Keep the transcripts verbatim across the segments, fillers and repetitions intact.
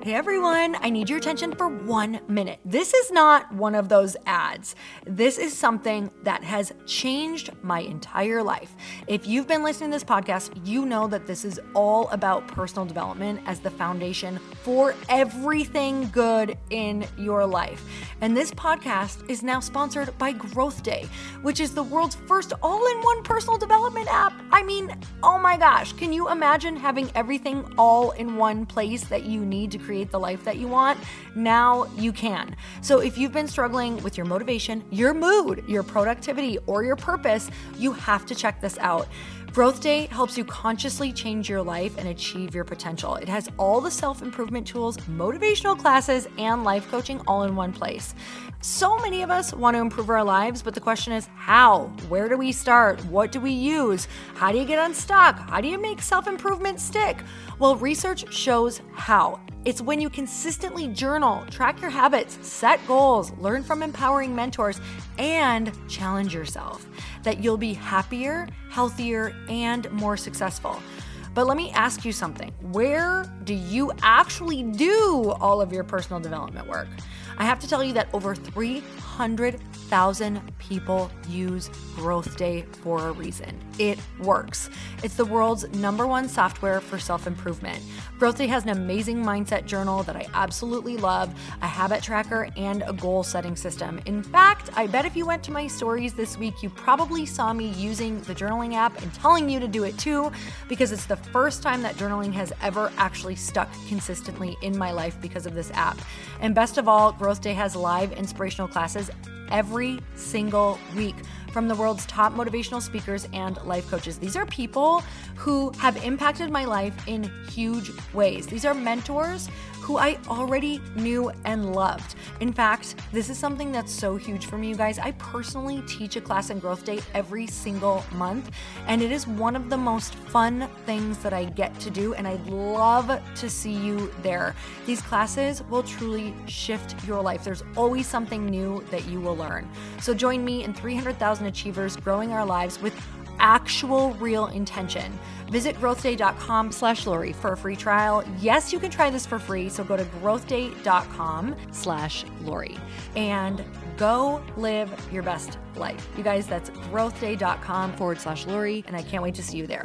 Hey everyone, I need your attention for one minute. This is not one of those ads. This is something that has changed my entire life. If you've been listening to this podcast, you know that this is all about personal development as the foundation for everything good in your life. And this podcast is now sponsored by Growth Day, which is the world's first all-in-one personal development app. I mean, oh my gosh, can you imagine having everything all in one place that you need to create the life that you want? Now you can. So if you've been struggling with your motivation, your mood, your productivity, or your purpose, you have to check this out. Growth Day helps you consciously change your life and achieve your potential. It has all the self-improvement tools, motivational classes, and life coaching all in one place. So many of us want to improve our lives, but the question is how? Where do we start? What do we use? How do you get unstuck? How do you make self-improvement stick? Well, research shows how. It's when you consistently journal, track your habits, set goals, learn from empowering mentors, and challenge yourself that you'll be happier, healthier, and more successful. But let me ask you something. Where do you actually do all of your personal development work? I have to tell you that over three hundred thousand people use Growth Day for a reason. It works. It's the world's number one software for self-improvement. Growth Day has an amazing mindset journal that I absolutely love, a habit tracker, and a goal-setting system. In fact, I bet if you went to my stories this week, you probably saw me using the journaling app and telling you to do it too, because it's the first time that journaling has ever actually stuck consistently in my life because of this app. And best of all, Growth Day has live inspirational classes every single week from the world's top motivational speakers and life coaches. These are people who have impacted my life in huge ways. These are mentors who I already knew and loved. In fact, this is something that's so huge for me, you guys. I personally teach a class in Growth Day every single month, and it is one of the most fun things that I get to do, and I'd love to see you there. These classes will truly shift your life. There's always something new that you will learn. So join me and three hundred thousand achievers growing our lives with actual real intention. Visit growthday.com slash Lori for a free trial. Yes, you can try this for free. So go to growthday.com slash Lori and go live your best life. You guys, that's growthday.com forward slash Lori. And I can't wait to see you there.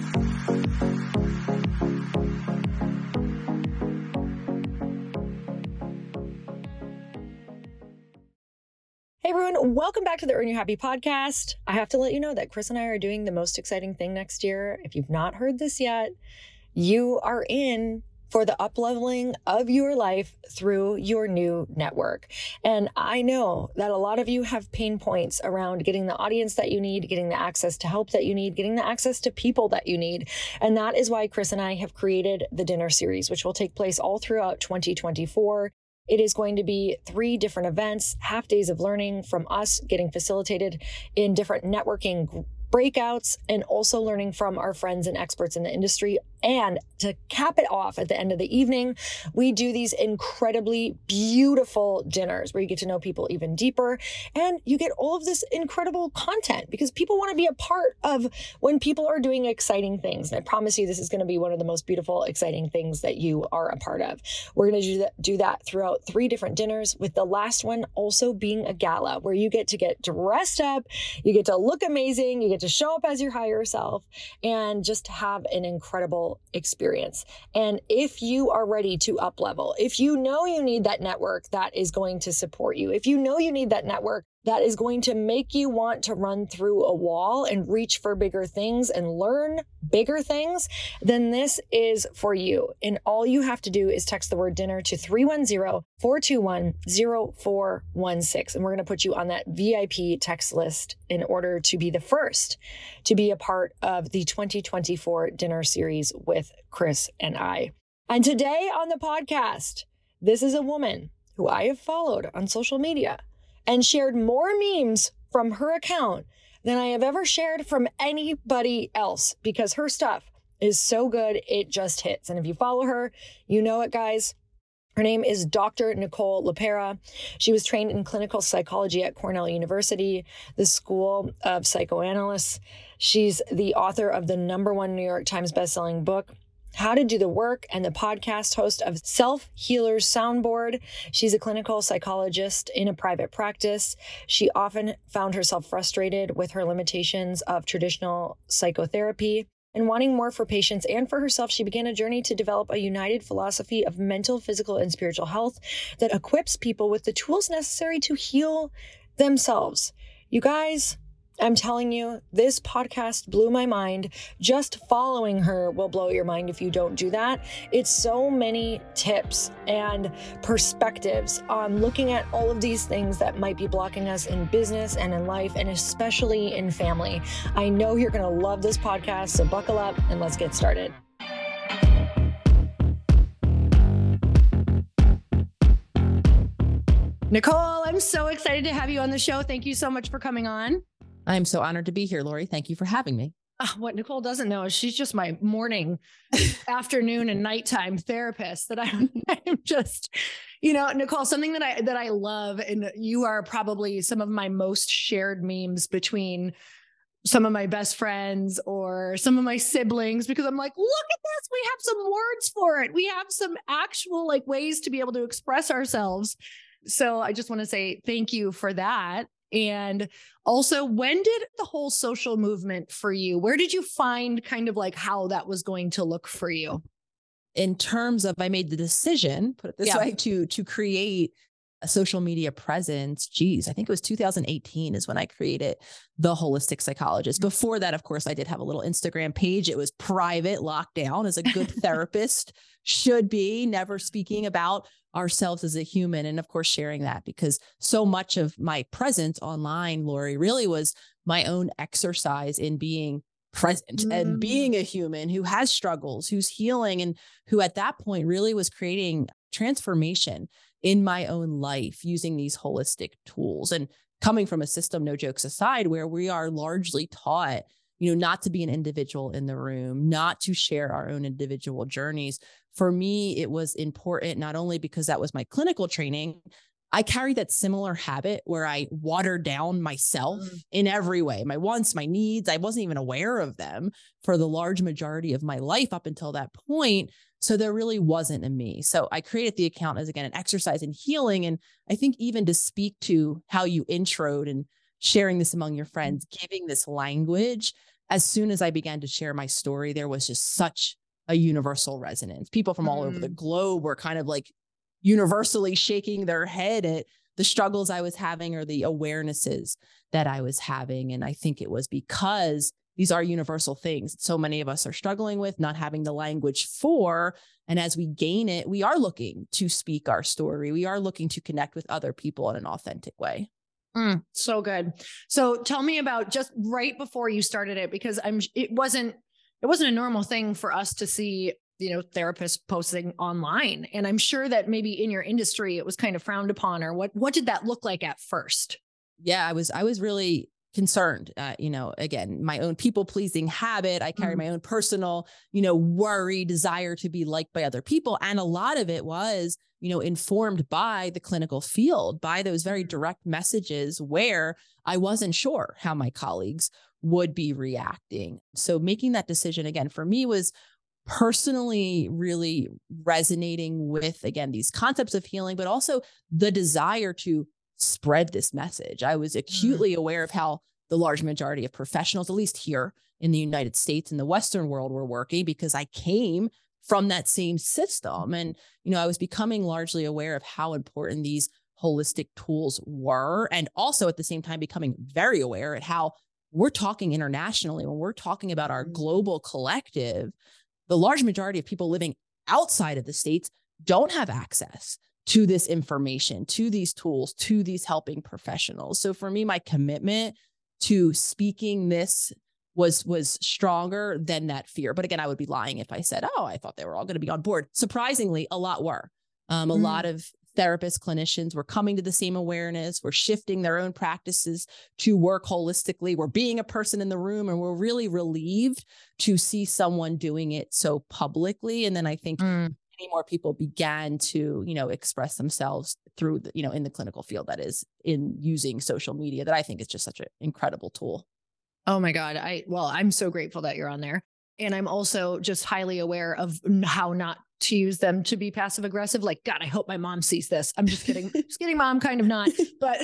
Hey everyone, welcome back to the Earn Your Happy podcast. I have to let you know that Chris and I are doing the most exciting thing next year. If you've not heard this yet, you are in for the up-leveling of your life through your new network. And I know that a lot of you have pain points around getting the audience that you need, getting the access to help that you need, getting the access to people that you need. And that is why Chris and I have created the Dinner Series, which will take place all throughout twenty twenty-four. It is going to be three different events, half days of learning from us, getting facilitated in different networking breakouts, and also learning from our friends and experts in the industry. And to cap it off at the end of the evening, we do these incredibly beautiful dinners where you get to know people even deeper, and you get all of this incredible content because people want to be a part of when people are doing exciting things. And I promise you, this is going to be one of the most beautiful, exciting things that you are a part of. We're going to do that, do that throughout three different dinners, with the last one also being a gala where you get to get dressed up, you get to look amazing, you get to show up as your higher self, and just have an incredible experience. And if you are ready to up level, if you know you need that network that is going to support you, if you know you need that network that is going to make you want to run through a wall and reach for bigger things and learn bigger things, then this is for you. And all you have to do is text the word dinner to three one zero, four two one, zero four one six. And we're going to put you on that V I P text list in order to be the first to be a part of the twenty twenty-four Dinner Series with Chris and I. And today on the podcast, this is a woman who I have followed on social media and shared more memes from her account than I have ever shared from anybody else, because her stuff is so good, it just hits. And if you follow her, you know it, guys. Her name is Doctor Nicole LePera. She was trained in clinical psychology at Cornell University, the School of Psychoanalysts. She's the author of the number one New York Times bestselling book, how to do the work, and the podcast host of Self Healers Soundboard. She's a clinical psychologist in a private practice. She often found herself frustrated with her limitations of traditional psychotherapy. And wanting more for patients and for herself, she began a journey to develop a united philosophy of mental, physical, and spiritual health that equips people with the tools necessary to heal themselves. You guys, I'm telling you, this podcast blew my mind. Just following her will blow your mind if you don't do that. It's so many tips and perspectives on looking at all of these things that might be blocking us in business and in life, and especially in family. I know you're going to love this podcast, so buckle up and let's get started. Nicole, I'm so excited to have you on the show. Thank you so much for coming on. I'm so honored to be here, Lori. Thank you for having me. Uh, what Nicole doesn't know is she's just my morning, afternoon, and nighttime therapist. That I'm, I'm just, you know, Nicole, something that I that I love, and you are probably some of my most shared memes between some of my best friends or some of my siblings, because I'm like, look at this. We have some words for it. We have some actual like ways to be able to express ourselves. So I just want to say thank you for that. And also, when did the whole social movement for you? Where did you find kind of like how that was going to look for you? In terms of, I made the decision, put it this Yeah. way, to to create a social media presence. Geez, I think it was two thousand eighteen is when I created The Holistic Psychologist. Before that, of course, I did have a little Instagram page. It was private, locked down, as a good therapist should be, never speaking about ourselves as a human. And of course, sharing that, because so much of my presence online, Lori, really was my own exercise in being present mm. and being a human who has struggles, who's healing, and who at that point really was creating transformation in my own life using these holistic tools. And coming from a system, no jokes aside, where we are largely taught, you know, not to be an individual in the room, not to share our own individual journeys. For me, it was important, not only because that was my clinical training, I carried that similar habit where I watered down myself mm. in every way, my wants, my needs. I wasn't even aware of them for the large majority of my life up until that point. So there really wasn't a me. So I created the account as, again, an exercise in healing. And I think even to speak to how you introed and sharing this among your friends, giving this language, as soon as I began to share my story, there was just such a universal resonance. People from all mm. over the globe were kind of like universally shaking their head at the struggles I was having or the awarenesses that I was having. And I think it was because these are universal things so many of us are struggling with, not having the language for. And as we gain it, we are looking to speak our story. We are looking to connect with other people in an authentic way. Mm, so good. So tell me about just right before you started it, because I'm, it wasn't, it wasn't a normal thing for us to see, you know, therapists posting online. And I'm sure that maybe in your industry, it was kind of frowned upon, or what, what did that look like at first? Yeah, I was, I was really concerned, uh, you know, again, my own people pleasing habit. I carry mm. my own personal, you know, worry, desire to be liked by other people. And a lot of it was, you know, informed by the clinical field, by those very direct messages where I wasn't sure how my colleagues would be reacting. So making that decision again for me was personally really resonating with, again, these concepts of healing, but also the desire to spread this message. I was acutely mm. aware of how the large majority of professionals, at least here in the United States and the Western world, were working, because I came from that same system. And, you know, I was becoming largely aware of how important these holistic tools were. And also at the same time, becoming very aware at how we're talking internationally, when we're talking about our global collective, the large majority of people living outside of the States don't have access to this information, to these tools, to these helping professionals. So for me, my commitment to speaking this was, was stronger than that fear. But again, I would be lying if I said, oh, I thought they were all going to be on board. Surprisingly, a lot were. Um, a mm. lot of therapists, clinicians were coming to the same awareness. We're shifting their own practices to work holistically. We're being a person in the room, and we're really relieved to see someone doing it so publicly. And then I think mm. many more people began to, you know, express themselves through, the, you know, in the clinical field, that is, in using social media, that I think is just such an incredible tool. Oh my God. I, well, I'm so grateful that you're on there. And I'm also just highly aware of how not to use them to be passive aggressive. Like, God, I hope my mom sees this. I'm just kidding. Just kidding, mom, kind of not. But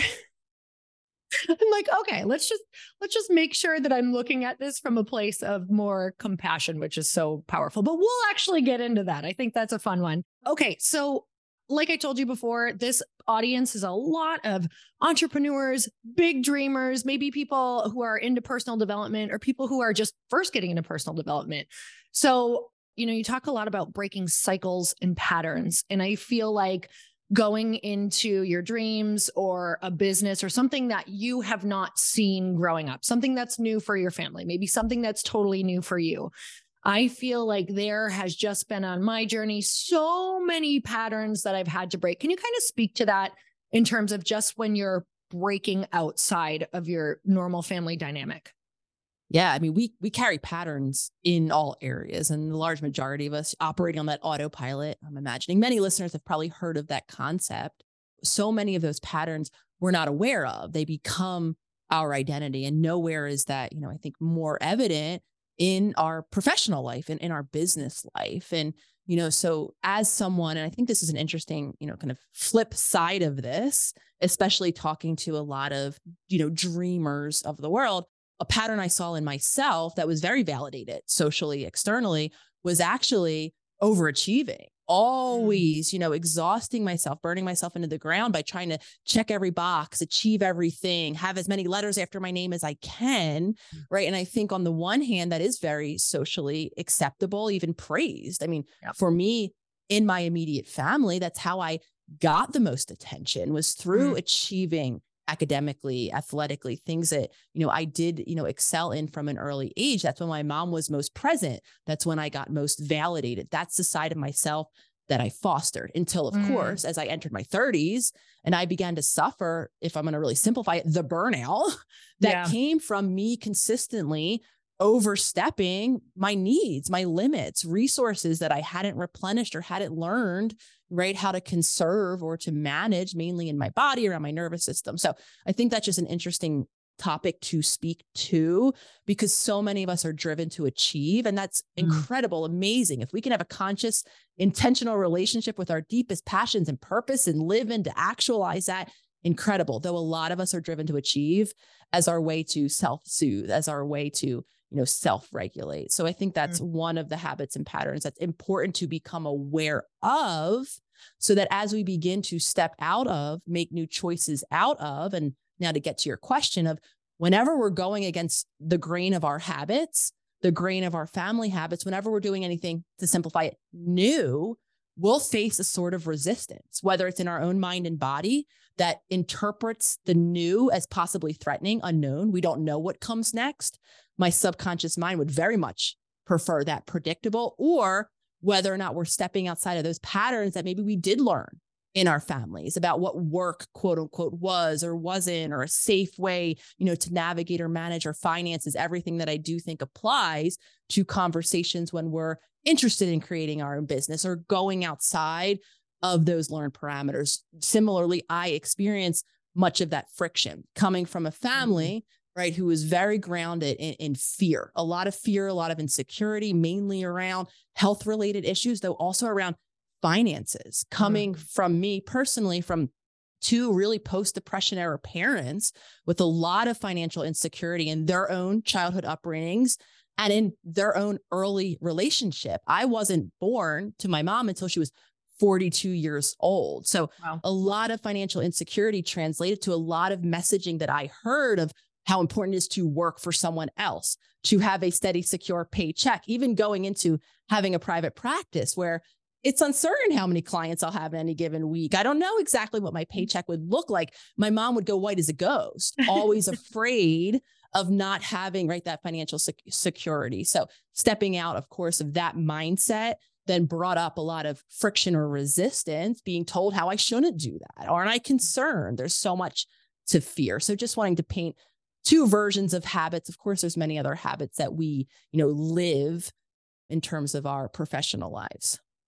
I'm like, okay, let's just, let's just make sure that I'm looking at this from a place of more compassion, which is so powerful. But we'll actually get into that. I think that's a fun one. Okay. So like I told you before, this audience is a lot of entrepreneurs, big dreamers, maybe people who are into personal development or people who are just first getting into personal development. So, you know, you talk a lot about breaking cycles and patterns. And I feel like going into your dreams or a business or something that you have not seen growing up, something that's new for your family, maybe something that's totally new for you. I feel like there has just been on my journey so many patterns that I've had to break. Can you kind of speak to that in terms of just when you're breaking outside of your normal family dynamic? Yeah, I mean, we we carry patterns in all areas, and the large majority of us operating on that autopilot. I'm imagining many listeners have probably heard of that concept. So many of those patterns we're not aware of. They become our identity, and nowhere is that, you know, I think more evident in our professional life and in our business life. And, you know, so as someone, and I think this is an interesting, you know, kind of flip side of this, especially talking to a lot of, you know, dreamers of the world, a pattern I saw in myself that was very validated socially, externally, was actually overachieving, always, you know, exhausting myself, burning myself into the ground by trying to check every box, achieve everything, have as many letters after my name as I can. Right. And I think on the one hand, that is very socially acceptable, even praised. I mean, yep. For me, in my immediate family, that's how I got the most attention, was through mm. achieving academically, athletically, things that, you know, I did, you know, excel in from an early age. That's when my mom was most present. That's when I got most validated. That's the side of myself that I fostered until, of mm. course, as I entered my thirties and I began to suffer, if I'm going to really simplify it, the burnout that yeah. came from me consistently overstepping my needs, my limits, resources that I hadn't replenished or hadn't learned, right, how to conserve or to manage, mainly in my body, around my nervous system. So I think that's just an interesting topic to speak to, because so many of us are driven to achieve, and that's mm. incredible, amazing. If we can have a conscious, intentional relationship with our deepest passions and purpose and live in to actualize that, incredible. Though a lot of us are driven to achieve as our way to self-soothe, as our way to, you know, self-regulate. So I think that's mm. one of the habits and patterns that's important to become aware of, so that as we begin to step out of, make new choices out of, and now to get to your question of whenever we're going against the grain of our habits, the grain of our family habits, whenever we're doing anything, to simplify it, new, we'll face a sort of resistance, whether it's in our own mind and body that interprets the new as possibly threatening, unknown. We don't know what comes next. My subconscious mind would very much prefer that predictable, or whether or not we're stepping outside of those patterns that maybe we did learn in our families about what work, quote unquote, was or wasn't, or a safe way, you know, to navigate or manage our finances. Everything that I do think applies to conversations when we're interested in creating our own business or going outside of those learned parameters. Similarly, I experienced much of that friction coming from a family, mm-hmm. right, who was very grounded in, in fear, a lot of fear, a lot of insecurity, mainly around health-related issues, though also around finances, coming mm-hmm. from me personally, from two really post-depression era parents with a lot of financial insecurity in their own childhood upbringings and in their own early relationship. I wasn't born to my mom until she was forty-two years old. So wow. a lot of financial insecurity translated to a lot of messaging that I heard of how important it is to work for someone else, to have a steady, secure paycheck, even going into having a private practice where it's uncertain how many clients I'll have in any given week. I don't know exactly what my paycheck would look like. My mom would go white as a ghost, always afraid of not having, right, that financial sec- security. So stepping out, of course, of that mindset then brought up a lot of friction or resistance, being told how I shouldn't do that. Aren't I concerned? There's so much to fear. So just wanting to paint two versions of habits. Of course, there's many other habits that we, you know, live in terms of our professional lives.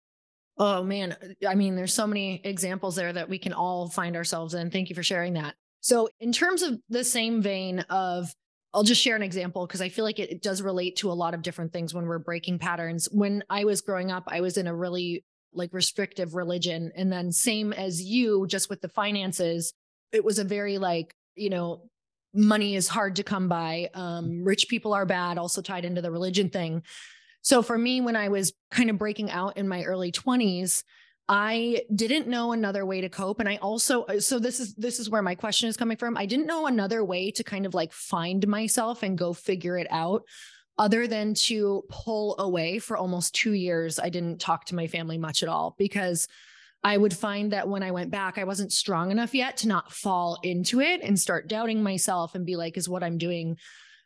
Oh man. I mean, there's so many examples there that we can all find ourselves in. Thank you for sharing that. So in terms of the same vein of I'll just share an example because I feel like it, it does relate to a lot of different things when we're breaking patterns. When I was growing up, I was in a really like restrictive religion. And then same as you, just with the finances, it was a very like, you know, money is hard to come by. Um, rich people are bad, also tied into the religion thing. So for me, when I was kind of breaking out in my early twenties, I didn't know another way to cope. And I also, so this is, this is where my question is coming from. I didn't know another way to kind of like find myself and go figure it out other than to pull away for almost two years. I didn't talk to my family much at all because I would find that when I went back, I wasn't strong enough yet to not fall into it and start doubting myself and be like, is what I'm doing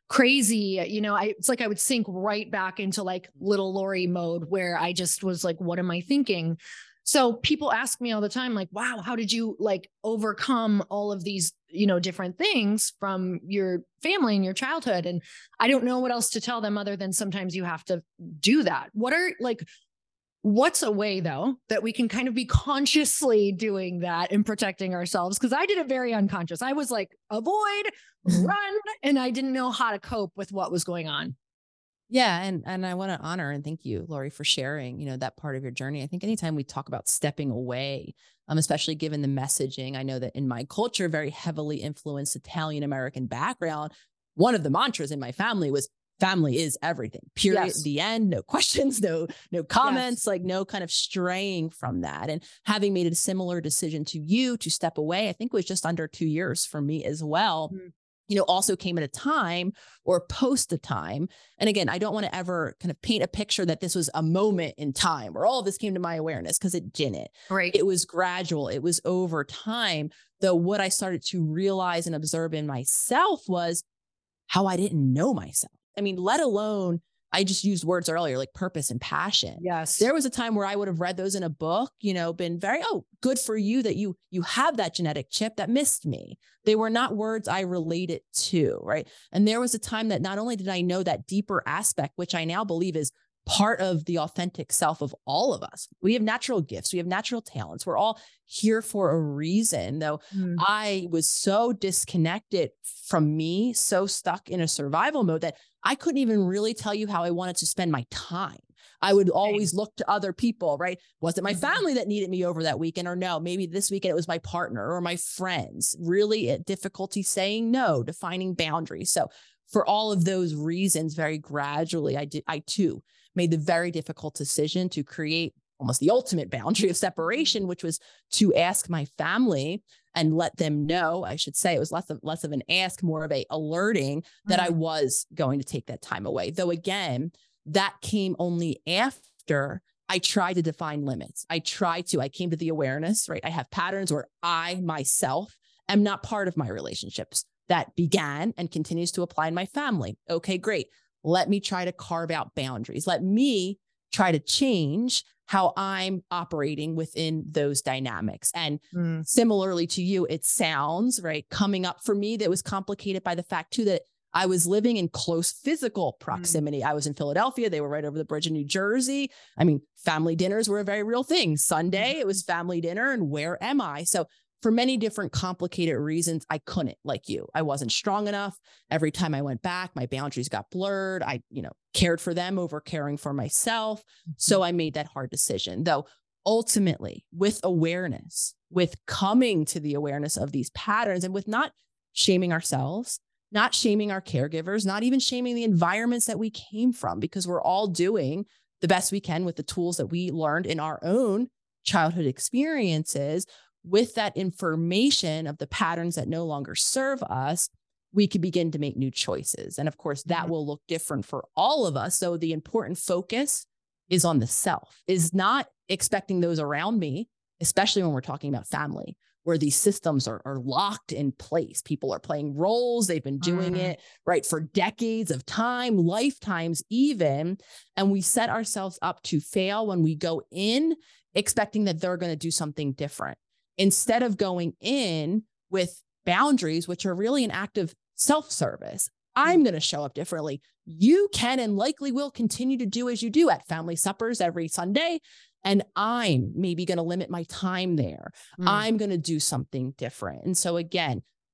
crazy? You know, I, it's like I would sink right back into like little Lori mode where I just was like, what am I thinking? So people ask me all the time, like, wow, how did you like overcome all of these, you know, different things from your family and your childhood? And I don't know what else to tell them other than sometimes you have to do that. What are like, what's a way though, that we can kind of be consciously doing that and protecting ourselves? Because I did it very unconscious. I was like, avoid, run, and I didn't know how to cope with what was going on. Yeah. And, and I want to honor and thank you, Lori, for sharing, you know, that part of your journey. I think anytime we talk about stepping away, um, especially given the messaging, I know that in my culture, very heavily influenced Italian-American background, one of the mantras in my family was family is everything, period. Yes. The end, no questions, no, no comments, Yes. like no kind of straying from that. And having made a similar decision to you to step away, I think it was just under two years for me as well. Mm-hmm. You know, also came at a time or post a time. And again, I don't want to ever kind of paint a picture that this was a moment in time where all of this came to my awareness, because it didn't. Right. It was gradual. It was over time. Though what I started to realize and observe in myself was how I didn't know myself. I mean, let alone, I just used words earlier, like purpose and passion. Yes. There was a time where I would have read those in a book, you know, been very, oh, good for you that you, you have that genetic chip that missed me. They were not words I related to, right? And there was a time that not only did I know that deeper aspect, which I now believe is part of the authentic self of all of us. We have natural gifts. We have natural talents. We're all here for a reason, though. Mm. I was so disconnected from me, so stuck in a survival mode that I couldn't even really tell you how I wanted to spend my time. I would always look to other people, right? Was it my family that needed me over that weekend? Or no, maybe this weekend it was my partner or my friends. Really difficulty saying no, defining boundaries. So for all of those reasons, very gradually, I did, I too made the very difficult decision to create almost the ultimate boundary of separation, which was to ask my family and let them know. I should say it was less of less of an ask, more of a alerting that mm-hmm. I was going to take that time away. Though again, that came only after I tried to define limits. I tried to, I came to the awareness, right? I have patterns where I myself am not part of my relationships. That began and continues to apply in my family. Okay, great. Let me try to carve out boundaries. Let me try to change how I'm operating within those dynamics. And mm. similarly to you, it sounds, right, coming up for me, that was complicated by the fact too, that I was living in close physical proximity. Mm. I was in Philadelphia. They were right over the bridge in New Jersey. I mean, family dinners were a very real thing. Sunday, mm. it was family dinner. And where am I? So for many different complicated reasons, I couldn't, like you. I wasn't strong enough. Every time I went back, my boundaries got blurred. I, you know, cared for them over caring for myself. Mm-hmm. So I made that hard decision. Though ultimately, with awareness, with coming to the awareness of these patterns, and with not shaming ourselves, not shaming our caregivers, not even shaming the environments that we came from, because we're all doing the best we can with the tools that we learned in our own childhood experiences. With that information of the patterns that no longer serve us, we could begin to make new choices. And of course, that mm-hmm. will look different for all of us. So the important focus is on the self, is not expecting those around me, especially when we're talking about family, where these systems are, are locked in place. People are playing roles. They've been doing mm-hmm. it right for decades of time, lifetimes even. And we set ourselves up to fail when we go in expecting that they're going to do something different, instead of going in with boundaries, which are really an act of self-service. I'm going to show up differently. You can and likely will continue to do as you do at family suppers every Sunday. And I'm maybe going to limit my time there. Mm. I'm going to do something different. And so again,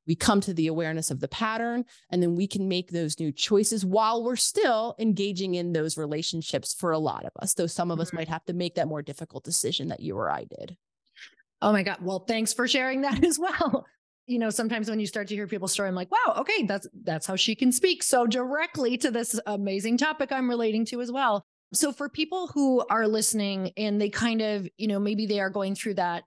We come to the awareness of the pattern, and then we can make those new choices while we're still engaging in those relationships for a lot of us. Though some of us might have to make that more difficult decision that you or I did. Oh my God. Well, thanks for sharing that as well. You know, sometimes when you start to hear people's story, I'm like, wow, okay, that's, that's how she can speak so directly to this amazing topic I'm relating to as well. So for people who are listening and they kind of, you know, maybe they are going through that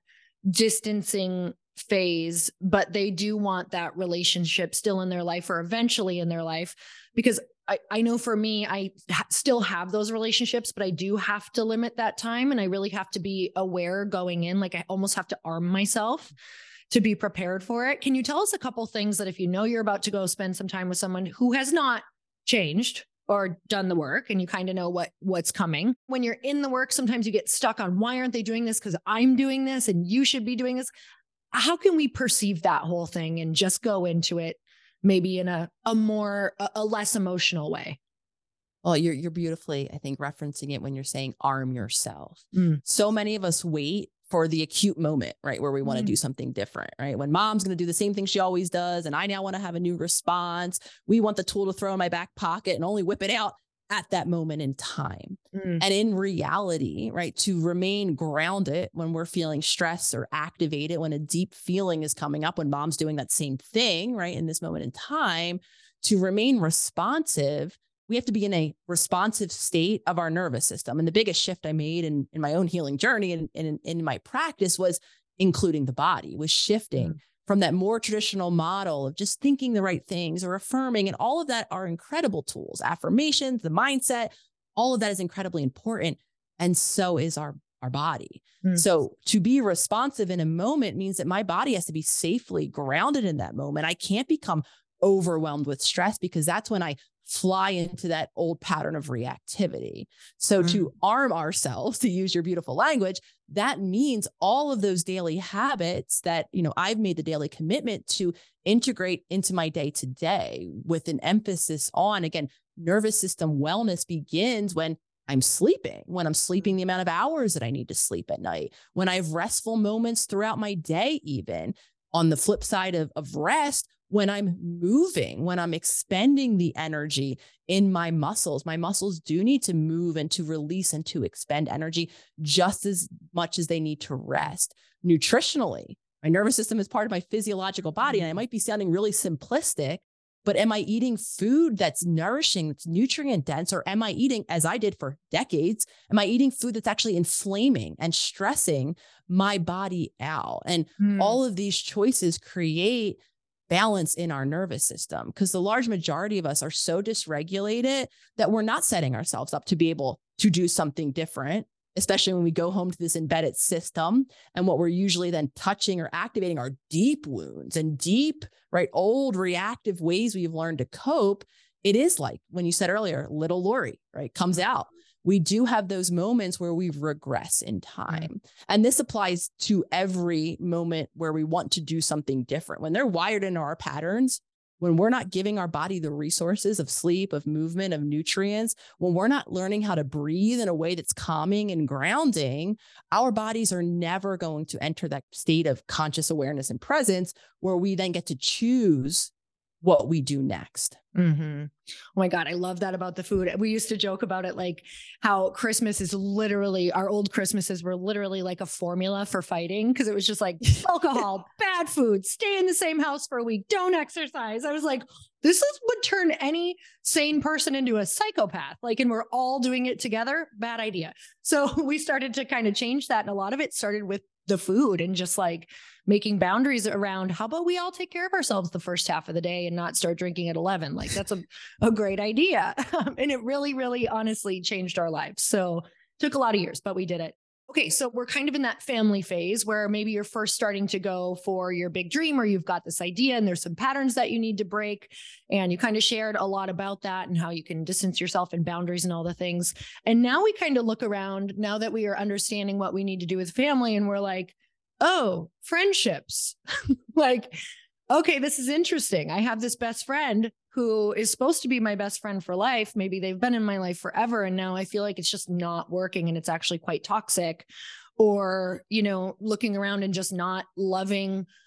distancing phase, but they do want that relationship still in their life or eventually in their life, because I, I know for me, I ha- still have those relationships, but I do have to limit that time. And I really have to be aware going in, like I almost have to arm myself to be prepared for it. Can you tell us a couple things that if you know you're about to go spend some time with someone who has not changed or done the work and you kind of know what what's coming. When you're in the work, sometimes you get stuck on why aren't they doing this? Because I'm doing this and you should be doing this. How can we perceive that whole thing and just go into it maybe in a, a more, a, a less emotional way? Well, you're, you're beautifully, I think, referencing it when you're saying arm yourself. Mm. So many of us wait for the acute moment, right? Where we want to mm. do something different, right? When mom's going to do the same thing she always does. And I now want to have a new response. We want the tool to throw in my back pocket and only whip it out at that moment in time. Mm. And in reality, right, to remain grounded when we're feeling stressed or activated, when a deep feeling is coming up, when mom's doing that same thing, right, in this moment in time, to remain responsive, we have to be in a responsive state of our nervous system. And the biggest shift I made in, in my own healing journey and in, in, in my practice was including the body, was shifting mm. from that more traditional model of just thinking the right things or affirming. And all of that are incredible tools, affirmations, the mindset, all of that is incredibly important. And so is our, our body. Mm. So to be responsive in a moment means that my body has to be safely grounded in that moment. I can't become overwhelmed with stress because that's when I fly into that old pattern of reactivity. So mm. to arm ourselves, to use your beautiful language, that means all of those daily habits that, you know, I've made the daily commitment to integrate into my day to day with an emphasis on, again, nervous system wellness begins when I'm sleeping, when I'm sleeping the amount of hours that I need to sleep at night, when I have restful moments throughout my day, even on the flip side of, of rest, when I'm moving, when I'm expending the energy in my muscles. My muscles do need to move and to release and to expend energy just as much as they need to rest. Nutritionally, my nervous system is part of my physiological body. And I might be sounding really simplistic, but am I eating food that's nourishing, that's nutrient dense, or am I eating, as I did for decades, am I eating food that's actually inflaming and stressing my body out? And mm. all of these choices create balance in our nervous system, because the large majority of us are so dysregulated that we're not setting ourselves up to be able to do something different, especially when we go home to this embedded system. And what we're usually then touching or activating are deep wounds and deep, right, old reactive ways we've learned to cope. It is like when you said earlier, little Lori, right, comes out. We do have those moments where we regress in time. Mm. And this applies to every moment where we want to do something different. When they're wired into our patterns, when we're not giving our body the resources of sleep, of movement, of nutrients, when we're not learning how to breathe in a way that's calming and grounding, our bodies are never going to enter that state of conscious awareness and presence where we then get to choose what we do next. Mm-hmm. Oh my God. I love that about the food. We used to joke about it, like how Christmas is literally, our old Christmases were literally like a formula for fighting. Cause it was just like alcohol, bad food, stay in the same house for a week, don't exercise. I was like, this is would turn any sane person into a psychopath. Like, and we're all doing it together. Bad idea. So we started to kind of change that. And a lot of it started with the food and just like making boundaries around how about we all take care of ourselves the first half of the day and not start drinking at eleven. Like that's a, a great idea. And it really, really honestly changed our lives. So it took a lot of years, but we did it. Okay. So we're kind of in that family phase where maybe you're first starting to go for your big dream, or you've got this idea and there's some patterns that you need to break. And you kind of shared a lot about that and how you can distance yourself and boundaries and all the things. And now we kind of look around now that we are understanding what we need to do with family. And we're like, oh, friendships. Like, okay, this is interesting. I have this best friend who is supposed to be my best friend for life. Maybe they've been in my life forever. And now I feel like it's just not working and it's actually quite toxic. Or, you know, looking around and just not loving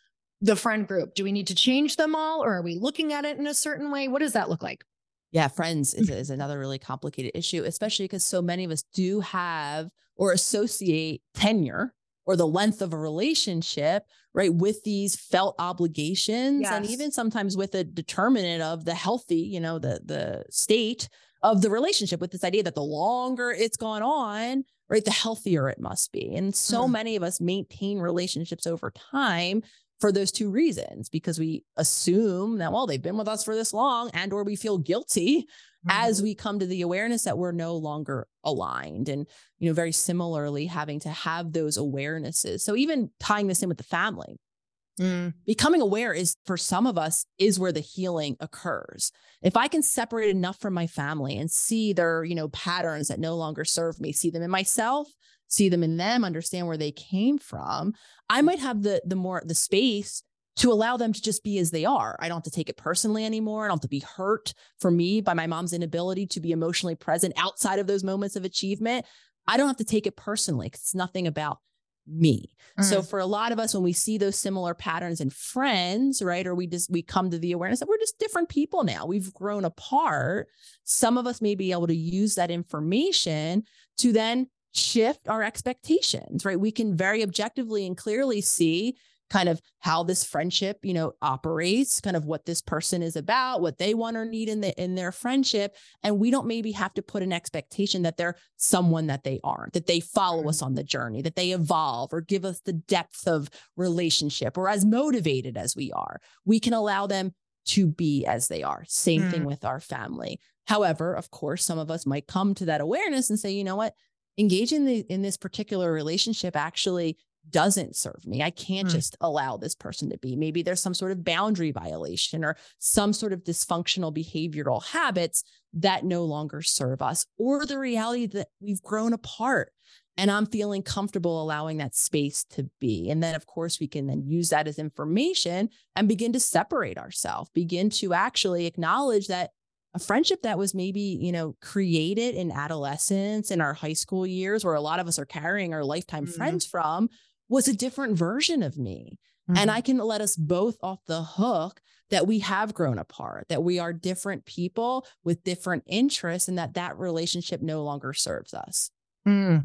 the friend group? Do we need to change them all, or are we looking at it in a certain way? What does that look like? Yeah, friends is, is another really complicated issue, especially because so many of us do have or associate tenure or the length of a relationship, right, with these felt obligations, Yes. and even sometimes with a determinant of the healthy, you know, the the state of the relationship, with this idea that the longer it's gone on, right, the healthier it must be. And so Mm. many of us maintain relationships over time for those two reasons, because we assume that, well, they've been with us for this long, and or we feel guilty Mm-hmm. as we come to the awareness that we're no longer aligned. And, you know, very similarly, having to have those awarenesses. So even tying this in with the family, Mm. becoming aware is, for some of us, is where the healing occurs. If I can separate enough from my family and see their, you know, patterns that no longer serve me, see them in myself, see them in them, understand where they came from, I might have the the more the space to allow them to just be as they are. I don't have to take it personally anymore. I don't have to be hurt, for me, by my mom's inability to be emotionally present outside of those moments of achievement. I don't have to take it personally, because it's nothing about me. Mm. So for a lot of us, when we see those similar patterns in friends, right, or we just, we come to the awareness that we're just different people now, we've grown apart. Some of us may be able to use that information to then shift our expectations, right? We can very objectively and clearly see kind of how this friendship, you know, operates, kind of what this person is about, what they want or need in the, in their friendship. And we don't maybe have to put an expectation that they're someone that they aren't, that they follow us on the journey, that they evolve or give us the depth of relationship or as motivated as we are. We can allow them to be as they are. Same Mm. thing with our family. However, of course, some of us might come to that awareness and say, you know what, engaging the, in this particular relationship actually doesn't serve me. I can't Mm. just allow this person to be. Maybe there's some sort of boundary violation or some sort of dysfunctional behavioral habits that no longer serve us, or the reality that we've grown apart and I'm feeling comfortable allowing that space to be. And then, of course, we can then use that as information and begin to separate ourselves, begin to actually acknowledge that a friendship that was maybe, you know, created in adolescence, in our high school years, where a lot of us are carrying our lifetime Mhm. friends from, was a different version of me. Mhm. And I can let us both off the hook that we have grown apart, that we are different people with different interests, and that that relationship no longer serves us. Mm.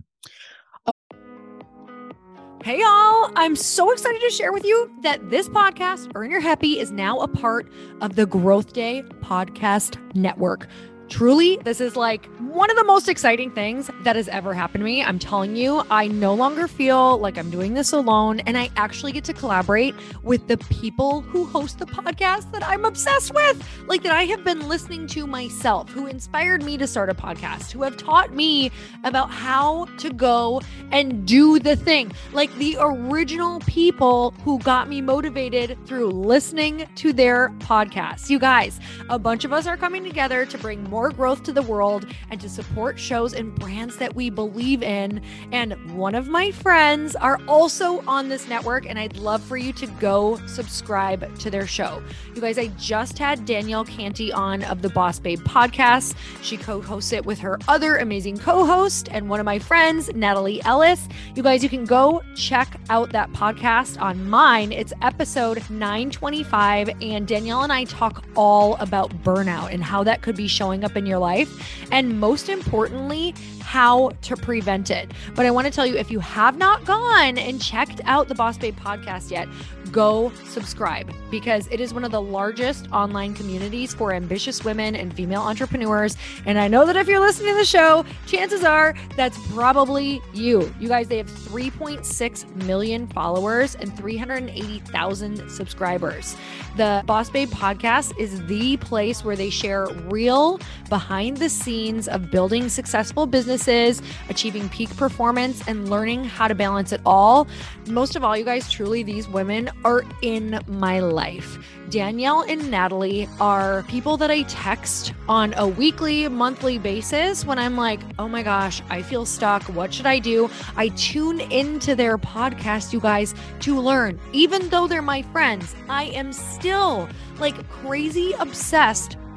Hey, y'all. I'm so excited to share with you that this podcast, Earn Your Happy, is now a part of the Growth Day Podcast Network. Truly, this is like one of the most exciting things that has ever happened to me. I'm telling you, I no longer feel like I'm doing this alone, and I actually get to collaborate with the people who host the podcast that I'm obsessed with, like that I have been listening to myself, who inspired me to start a podcast, who have taught me about how to go and do the thing, like the original people who got me motivated through listening to their podcasts. You guys, a bunch of us are coming together to bring more more growth to the world and to support shows and brands that we believe in. And one of my friends are also on this network, and I'd love for you to go subscribe to their show. You guys, I just had Danielle Canty on of the Boss Babe podcast. She co-hosts it with her other amazing co-host and one of my friends, Natalie Ellis. You guys, you can go check out that podcast on mine. It's episode nine twenty-five, and Danielle and I talk all about burnout and how that could be showing up in your life, and most importantly, how to prevent it. But I want to tell you, if you have not gone and checked out the Boss Babe podcast yet, go subscribe, because it is one of the largest online communities for ambitious women and female entrepreneurs. And I know that if you're listening to the show, chances are that's probably you. You guys, they have three point six million followers and three hundred eighty thousand subscribers. The Boss Babe podcast is the place where they share real behind the scenes of building successful businesses, achieving peak performance, and learning how to balance it all. Most of all, you guys, truly, these women are in my life. Danielle and Natalie are people that I text on a weekly, monthly basis when I'm like, oh my gosh, I feel stuck. What should I do? I tune into their podcast, you guys, to learn. Even though they're my friends, I am still like crazy obsessed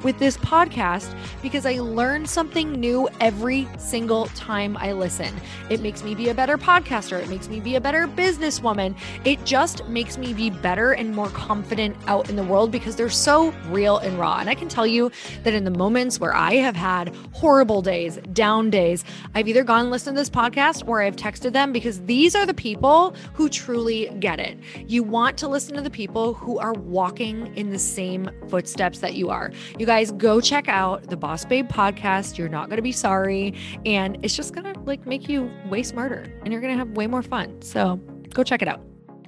with this podcast because I learn something new every single time I listen. It makes me be a better podcaster. It makes me be a better businesswoman. It just makes me be better and more confident out in the world because they're so real and raw. And I can tell you that in the moments where I have had horrible days, down days, I've either gone and listened to this podcast or I've texted them because these are the people who truly get it. You want to listen to the people who are walking in the same footsteps that you are. You guys go check out the Boss Babe podcast. You're not going to be sorry. And it's just going to like make you way smarter and you're going to have way more fun. So go check it out.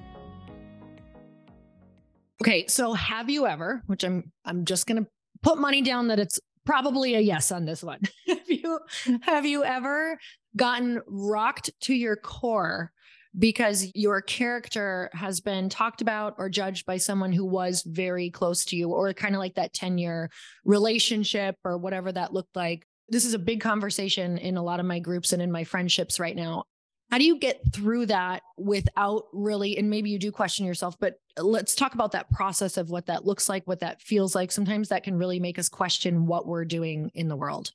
Okay. So have you ever, which I'm, I'm just going to put money down that it's probably a yes on this one. have you, have you ever gotten rocked to your core because your character has been talked about or judged by someone who was very close to you, or kind of like that ten year relationship or whatever that looked like? This is a big conversation in a lot of my groups and in my friendships right now. How do you get through that without really, and maybe you do question yourself, but let's talk about that process of what that looks like, what that feels like. Sometimes that can really make us question what we're doing in the world.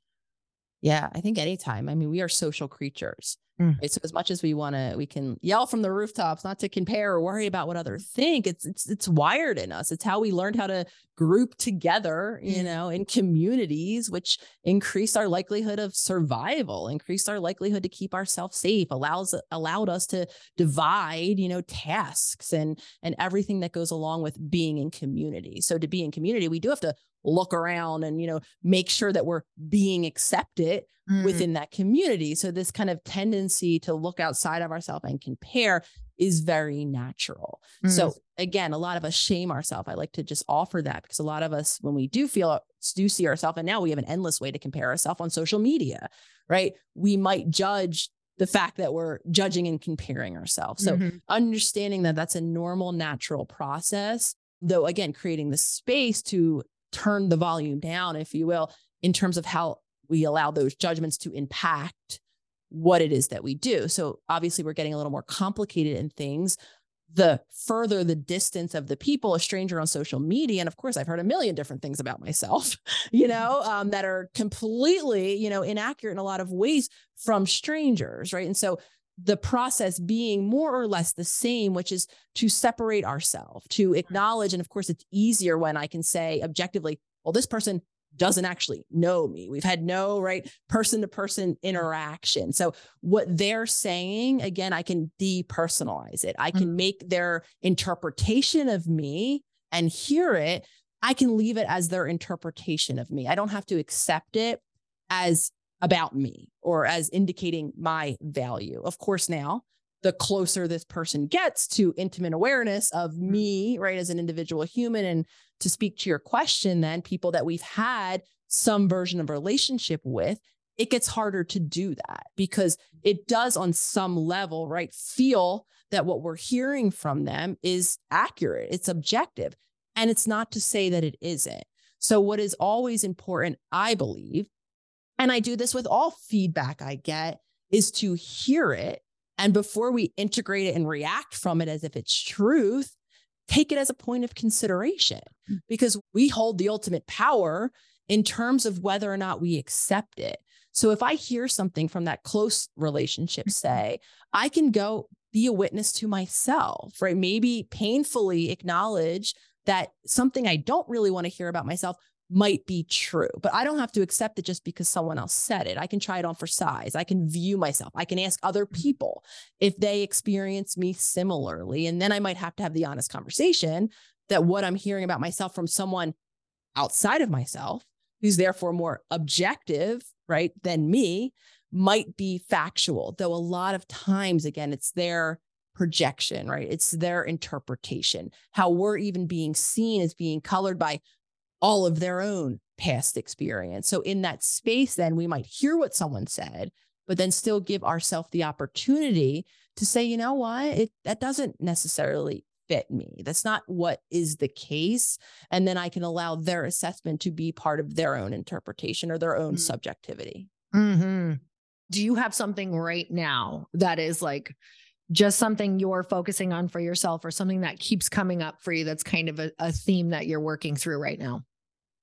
Yeah, I think anytime. I mean, we are social creatures. Mm. Right? So as much as we want to, we can yell from the rooftops, not to compare or worry about what others think. It's it's it's wired in us. It's how we learned how to group together, you Mm. know, in communities, which increase our likelihood of survival, increase our likelihood to keep ourselves safe, allows allowed us to divide, you know, tasks and and everything that goes along with being in community. So to be in community, we do have to look around and, you know, make sure that we're being accepted Mm. within that community. So this kind of tendency to look outside of ourselves and compare is very natural. Mm. So again, a lot of us shame ourselves. I like to just offer that because a lot of us, when we do feel, do see ourselves, and now we have an endless way to compare ourselves on social media, right? We might judge the fact that we're judging and comparing ourselves. So Mhm. understanding that that's a normal, natural process, though, again, creating the space to turn the volume down, if you will, in terms of how we allow those judgments to impact what it is that we do. So obviously we're getting a little more complicated in things. The further the distance of the people, a stranger on social media. And of course, I've heard a million different things about myself, you know, um, that are completely, you know, inaccurate in a lot of ways from strangers. Right. And so the process being more or less the same, which is to separate ourselves, to acknowledge. And of course, it's easier when I can say objectively, well, this person doesn't actually know me. We've had no right person to person interaction. So what they're saying, again, I can depersonalize it. I can make their interpretation of me and hear it. I can leave it as their interpretation of me. I don't have to accept it as about me or as indicating my value. Of course, now the closer this person gets to intimate awareness of me, right, as an individual human, and to speak to your question, then people that we've had some version of relationship with, it gets harder to do that because it does on some level, right, feel that what we're hearing from them is accurate. It's objective. And it's not to say that it isn't. So what is always important, I believe, and I do this with all feedback I get, is to hear it. And before we integrate it and react from it as if it's truth, take it as a point of consideration, because we hold the ultimate power in terms of whether or not we accept it. So if I hear something from that close relationship, say, I can go be a witness to myself, right? Maybe painfully acknowledge that something I don't really want to hear about myself might be true, but I don't have to accept it just because someone else said it. I can try it on for size. I can view myself. I can ask other people if they experience me similarly. And then I might have to have the honest conversation that what I'm hearing about myself from someone outside of myself, who's therefore more objective, right, than me, might be factual. Though a lot of times, again, it's their projection, right? It's their interpretation. How we're even being seen as being colored by all of their own past experience. So in that space, then we might hear what someone said, but then still give ourselves the opportunity to say, you know what, it, that doesn't necessarily fit me. That's not what is the case. And then I can allow their assessment to be part of their own interpretation or their own mm-hmm. subjectivity. Mm-hmm. Do you have something right now that is like just something you're focusing on for yourself, or something that keeps coming up for you that's kind of a, a theme that you're working through right now?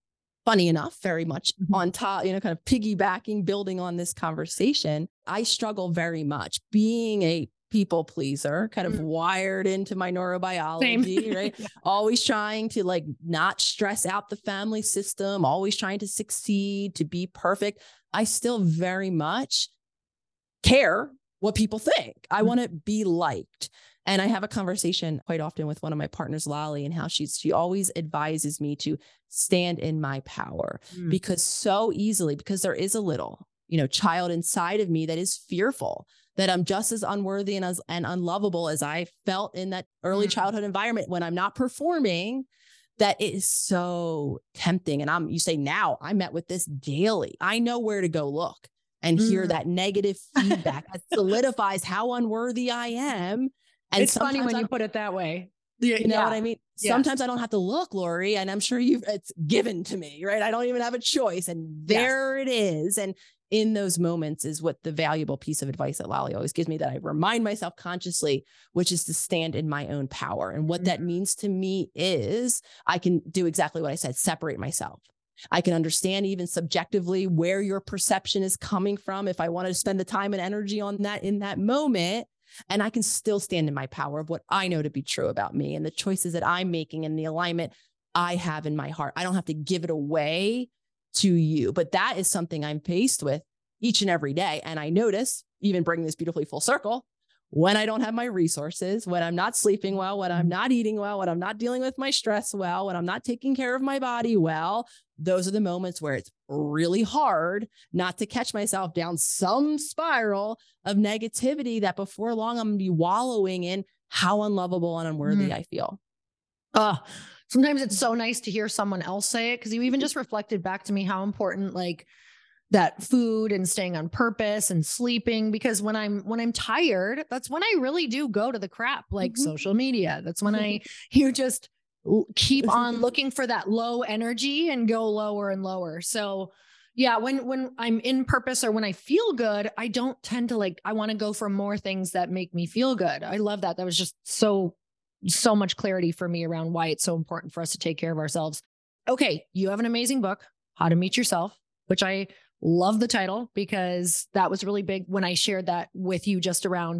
funny enough, very much on top, you know, kind of piggybacking, building on this conversation, I struggle very much being a people pleaser, kind of mm. wired into my neurobiology, Same. right? yeah. Always trying to like not stress out the family system, always trying to succeed, to be perfect. I still very much care what people think. I mm. want to be liked. And I have a conversation quite often with one of my partners, Lolly, and how she's, she always advises me to stand in my power mm. because so easily, because there is a little, you know, child inside of me that is fearful that I'm just as unworthy and as and unlovable as I felt in that early mm. childhood environment when I'm not performing, that it is so tempting. And I'm, you say now I met with this daily. I know where to go look and mm. hear that negative feedback that solidifies how unworthy I am. And it's funny when I, you put it that way. You know yeah. what I mean? Yes. Sometimes I don't have to look, Lori, and I'm sure you've, it's given to me, right? I don't even have a choice. And there yes. it is. And in those moments is what the valuable piece of advice that Lolly always gives me, that I remind myself consciously, which is to stand in my own power. And what mm-hmm. that means to me is I can do exactly what I said, separate myself. I can understand even subjectively where your perception is coming from. If I wanted to spend the time and energy on that in that moment, and I can still stand in my power of what I know to be true about me and the choices that I'm making and the alignment I have in my heart. I don't have to give it away to you, but that is something I'm faced with each and every day. And I notice, even bringing this beautifully full circle, when I don't have my resources, when I'm not sleeping well, when I'm not eating well, when I'm not dealing with my stress well, when I'm not taking care of my body well, those are the moments where it's really hard not to catch myself down some spiral of negativity that before long I'm going to be wallowing in how unlovable and unworthy mm. I feel. Uh, sometimes it's so nice to hear someone else say it, because you even just reflected back to me how important like that food and staying on purpose and sleeping, because when I'm, when I'm tired, that's when I really do go to the crap, like mm-hmm. social media. That's when I, you just keep on looking for that low energy and go lower and lower. So yeah, when, when I'm in purpose or when I feel good, I don't tend to like, I want to go for more things that make me feel good. I love that. That was just so, so much clarity for me around why it's so important for us to take care of ourselves. Okay. You have an amazing book, How to Meet Yourself, which I love the title, because that was really big when I shared that with you, just around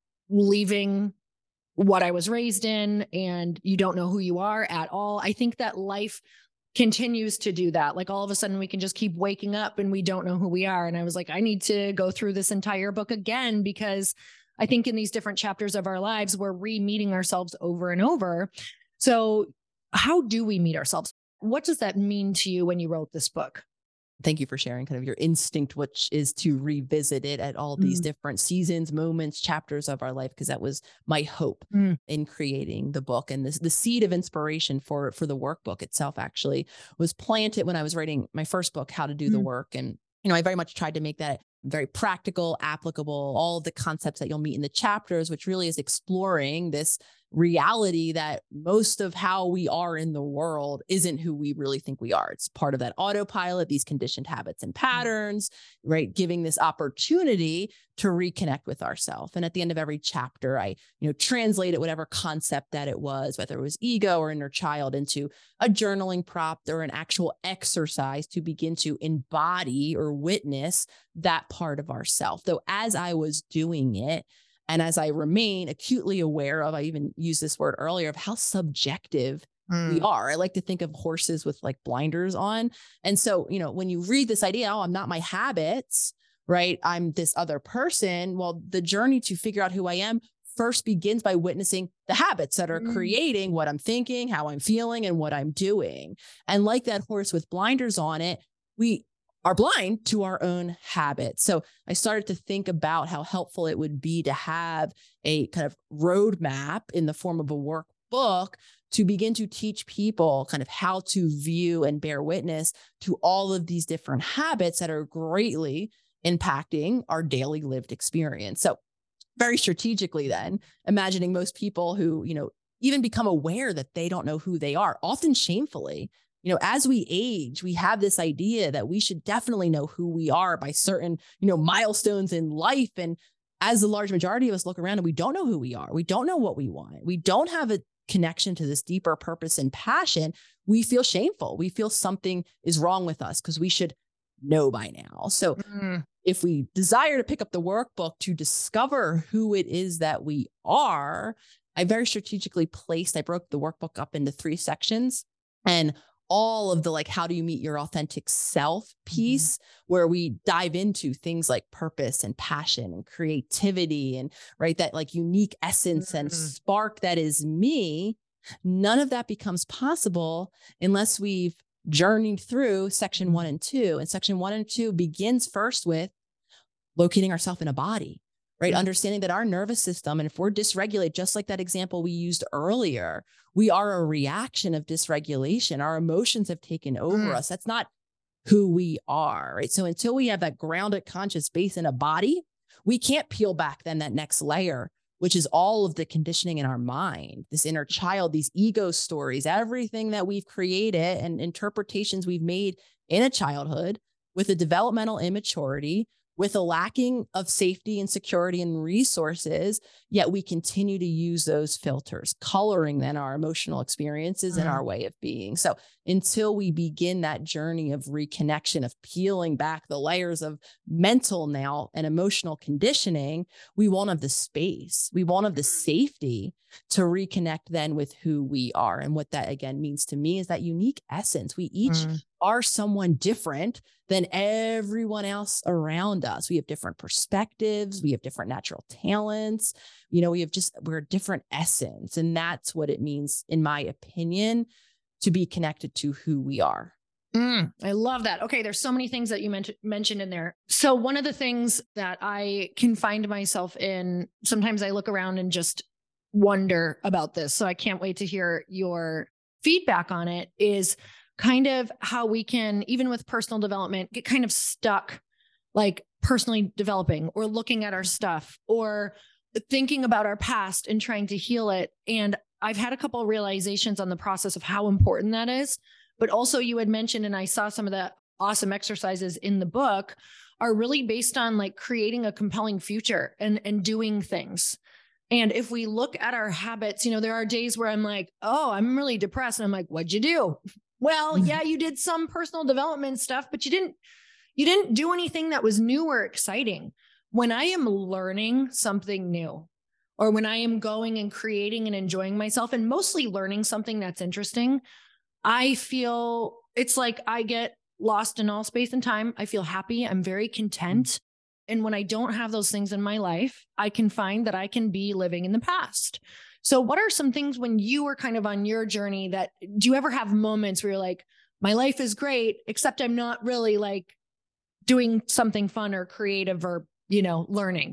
leaving what I was raised in and you don't know who you are at all. I think that life continues to do that. Like all of a sudden we can just keep waking up and we don't know who we are. And I was like, I need to go through this entire book again, because I think in these different chapters of our lives, we're re-meeting ourselves over and over. So how do we meet ourselves? What does that mean to you when you wrote this book? Thank you for sharing kind of your instinct, which is to revisit it at all these mm. different seasons, moments, chapters of our life, because that was my hope mm. in creating the book. And this, the seed of inspiration for, for the workbook itself actually was planted when I was writing my first book, How to Do mm. the Work. And, you know, I very much tried to make that very practical, applicable, all of the concepts that you'll meet in the chapters, which really is exploring this reality that most of how we are in the world isn't who we really think we are. It's part of that autopilot, these conditioned habits and patterns, right? Giving this opportunity to reconnect with ourselves. And at the end of every chapter, I, you know, translated whatever concept that it was, whether it was ego or inner child, into a journaling prompt or an actual exercise to begin to embody or witness that part of ourself. Though as I was doing it, and as I remain acutely aware of, I even used this word earlier, of how subjective mm. we are. I like to think of horses with like blinders on. And so, you know, when you read this idea, oh, I'm not my habits, right? I'm this other person. Well, the journey to figure out who I am first begins by witnessing the habits that are mm. creating what I'm thinking, how I'm feeling, and what I'm doing. And like that horse with blinders on it, we are blind to our own habits. So I started to think about how helpful it would be to have a kind of roadmap in the form of a workbook to begin to teach people kind of how to view and bear witness to all of these different habits that are greatly impacting our daily lived experience. So very strategically then, imagining most people who, you know, even become aware that they don't know who they are, often shamefully. You know, as we age, we have this idea that we should definitely know who we are by certain, you know, milestones in life. And as the large majority of us look around and we don't know who we are, we don't know what we want. We don't have a connection to this deeper purpose and passion, we feel shameful. We feel something is wrong with us because we should know by now. So Mm. if we desire to pick up the workbook to discover who it is that we are, I very strategically placed, I broke the workbook up into three sections, and all of the like, how do you meet your authentic self piece, mm-hmm. where we dive into things like purpose and passion and creativity and right, that like unique essence mm-hmm. and spark that is me. None of that becomes possible unless we've journeyed through section one and two. And section one and two begins first with locating ourselves in a body, right? Mm-hmm. Understanding that our nervous system, and if we're dysregulated, just like that example we used earlier, we are a reaction of dysregulation. Our emotions have taken over mm. us. That's not who we are, right? So until we have that grounded conscious base in a body, we can't peel back then that next layer, which is all of the conditioning in our mind, this inner child, these ego stories, everything that we've created and interpretations we've made in a childhood with a developmental immaturity, with a lacking of safety and security and resources, yet we continue to use those filters, coloring then our emotional experiences mm. and our way of being. So until we begin that journey of reconnection, of peeling back the layers of mental now and emotional conditioning, we won't have the space, we won't have the safety to reconnect then with who we are. And what that again means to me is that unique essence. We each mm. are someone different than everyone else around us. We have different perspectives. We have different natural talents. You know, we have just, we're a different essence. And that's what it means, in my opinion, to be connected to who we are. Mm, I love that. Okay. There's so many things that you men- mentioned in there. So one of the things that I can find myself in, sometimes I look around and just wonder about this. So I can't wait to hear your feedback on it, is kind of how we can, even with personal development, get kind of stuck, like personally developing or looking at our stuff or thinking about our past and trying to heal it. And I've had a couple of realizations on the process of how important that is. But also you had mentioned, and I saw some of the awesome exercises in the book are really based on like creating a compelling future and, and doing things. And if we look at our habits, you know, there are days where I'm like, oh, I'm really depressed. And I'm like, what'd you do? Well, yeah, you did some personal development stuff, but you didn't, you didn't do anything that was new or exciting. When I am learning something new, or when I am going and creating and enjoying myself and mostly learning something that's interesting, I feel it's like I get lost in all space and time. I feel happy. I'm very content. And when I don't have those things in my life, I can find that I can be living in the past. So what are some things when you were kind of on your journey that, do you ever have moments where you're like, my life is great, except I'm not really like doing something fun or creative or, you know, learning?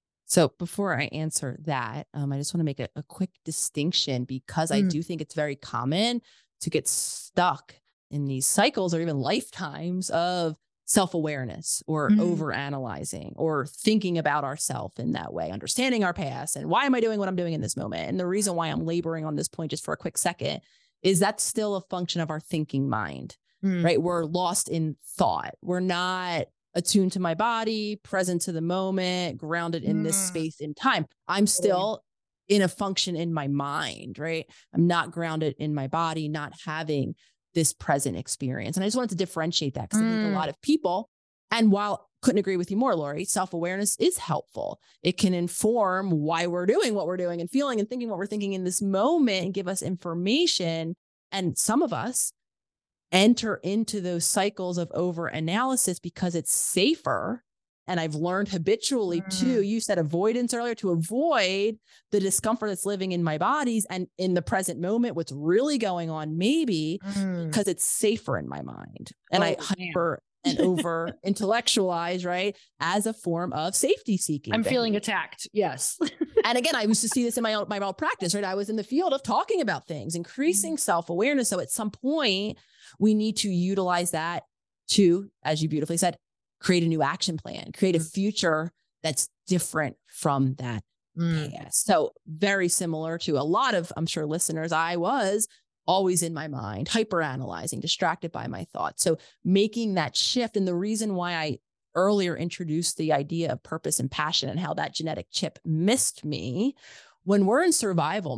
So before I answer that, um, I just want to make a, a quick distinction, because mm. I do think it's very common to get stuck in these cycles or even lifetimes of self-awareness or mm. overanalyzing or thinking about ourselves in that way, understanding our past and why am I doing what I'm doing in this moment? And the reason why I'm laboring on this point just for a quick second is that's still a function of our thinking mind, mm. right? We're lost in thought. We're not attuned to my body, present to the moment, grounded in mm. this space in time. I'm still in a function in my mind, right? I'm not grounded in my body, not having this present experience. And I just wanted to differentiate that, because mm. I think a lot of people, and while couldn't agree with you more, Lori, self-awareness is helpful. It can inform why we're doing what we're doing and feeling and thinking what we're thinking in this moment and give us information. And some of us enter into those cycles of over-analysis because it's safer. And I've learned habitually mm. too, you said avoidance earlier, to avoid the discomfort that's living in my bodies and in the present moment, what's really going on, maybe mm. because it's safer in my mind. And oh, I hyper and over intellectualize, right, as a form of safety seeking. I'm feeling attacked. Yes. And again, I used to see this in my own, my own practice, right? I was in the field of talking about things, increasing mm. self-awareness. So at some point we need to utilize that to, as you beautifully said, create a new action plan, create a future that's different from that mm. past. So very similar to a lot of, I'm sure, listeners, I was always in my mind, hyper-analyzing, distracted by my thoughts. So making that shift. And the reason why I earlier introduced the idea of purpose and passion and how that genetic chip missed me, when we're in survival mode,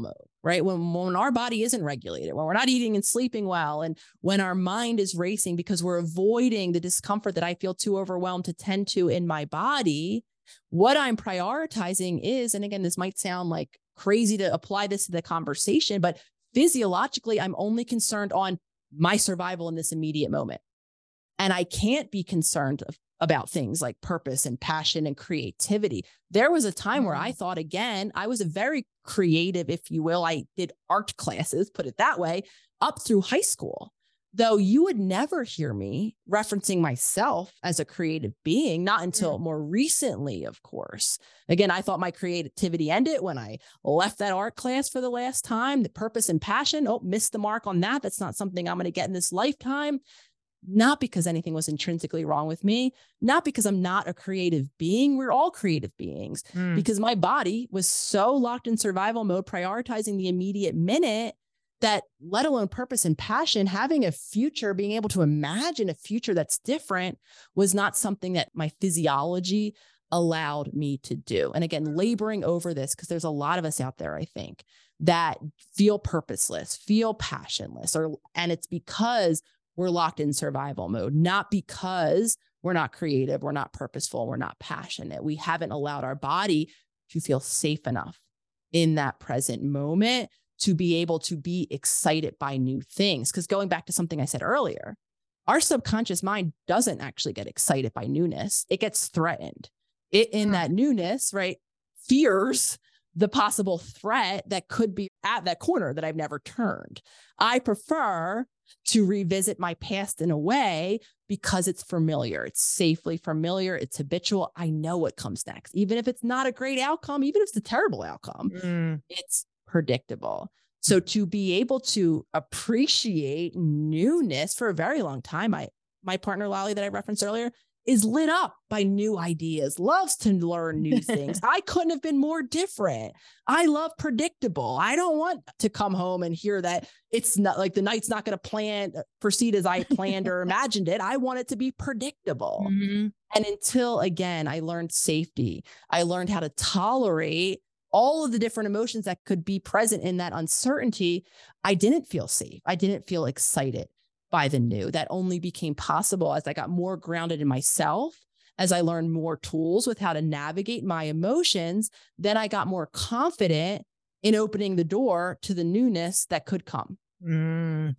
right? When, when our body isn't regulated, when we're not eating and sleeping well, and when our mind is racing because we're avoiding the discomfort that I feel too overwhelmed to tend to in my body, what I'm prioritizing is, and again, this might sound like crazy to apply this to the conversation, but physiologically, I'm only concerned on my survival in this immediate moment. And I can't be concerned of, about things like purpose and passion and creativity. There was a time where I thought, again, I was a very creative, if you will. I did art classes, put it that way, up through high school. Though you would never hear me referencing myself as a creative being, not until more recently, of course. Again, I thought my creativity ended when I left that art class for the last time. The purpose and passion, oh, missed the mark on that. That's not something I'm going to get in this lifetime. Not because anything was intrinsically wrong with me, not because I'm not a creative being. We're all creative beings, mm. because my body was so locked in survival mode, prioritizing the immediate minute, that let alone purpose and passion, having a future, being able to imagine a future that's different was not something that my physiology allowed me to do. And again, laboring over this, because there's a lot of us out there, I think, that feel purposeless, feel passionless, or, and it's because we're locked in survival mode, not because we're not creative, we're not purposeful, we're not passionate. We haven't allowed our body to feel safe enough in that present moment to be able to be excited by new things. Because going back to something I said earlier, our subconscious mind doesn't actually get excited by newness. It gets threatened. It, in that newness, right, fears the possible threat that could be at that corner that I've never turned. I prefer to revisit my past in a way because it's familiar. It's safely familiar. It's habitual. I know what comes next. Even if it's not a great outcome, even if it's a terrible outcome, mm. it's predictable. So to be able to appreciate newness for a very long time, I, my partner, Lolly, that I referenced earlier, is lit up by new ideas, loves to learn new things. I couldn't have been more different. I love predictable. I don't want to come home and hear that it's not like the night's not going to plan, proceed as I planned or imagined it. I want it to be predictable. Mm-hmm. And until, again, I learned safety, I learned how to tolerate all of the different emotions that could be present in that uncertainty, I didn't feel safe. I didn't feel excited by the new. That only became possible as I got more grounded in myself, as I learned more tools with how to navigate my emotions. Then I got more confident in opening the door to the newness that could come. Mm.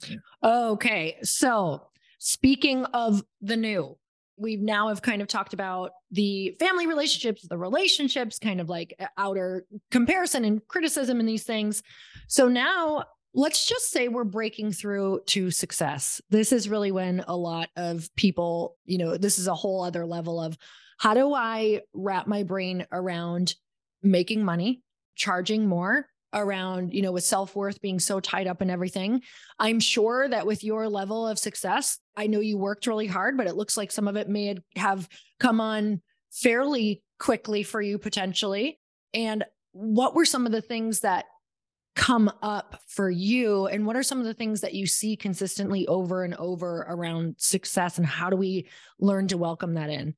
Okay. So speaking of the new, we now have kind of talked about the family relationships, the relationships, kind of like outer comparison and criticism and these things. So now let's just say we're breaking through to success. This is really when a lot of people, you know, this is a whole other level of how do I wrap my brain around making money, charging more, around, you know, with self-worth being so tied up in everything. I'm sure that with your level of success, I know you worked really hard, but it looks like some of it may have come on fairly quickly for you potentially. And what were some of the things that come up for you? And what are some of the things that you see consistently over and over around success? And how do we learn to welcome that in?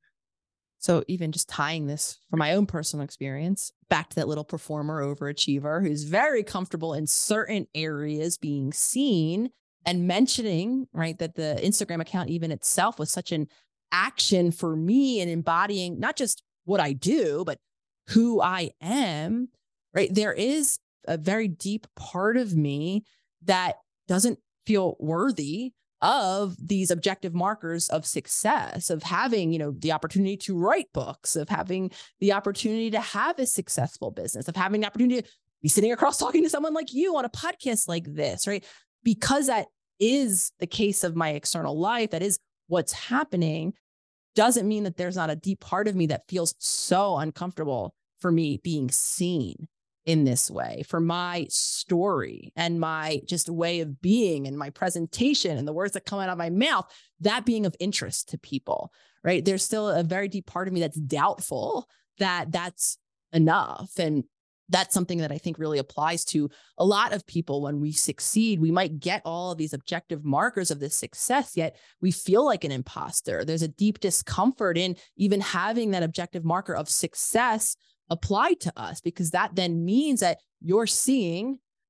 So even just tying this from my own personal experience back to that little performer overachiever who's very comfortable in certain areas being seen, and mentioning, right, that the Instagram account even itself was such an action for me in embodying not just what I do, but who I am, right? There is a very deep part of me that doesn't feel worthy of these objective markers of success, of having, you know, the opportunity to write books, of having the opportunity to have a successful business, of having the opportunity to be sitting across talking to someone like you on a podcast like this, right? Because that is the case of my external life, that is what's happening, doesn't mean that there's not a deep part of me that feels so uncomfortable for me being seen in this way, for my story and my just way of being and my presentation and the words that come out of my mouth, that being of interest to people, right? There's still a very deep part of me that's doubtful that that's enough. And that's something that I think really applies to a lot of people. When we succeed, we might get all of these objective markers of this success, yet we feel like an imposter. There's a deep discomfort in even having that objective marker of success applied to us, because that then means that you're seeing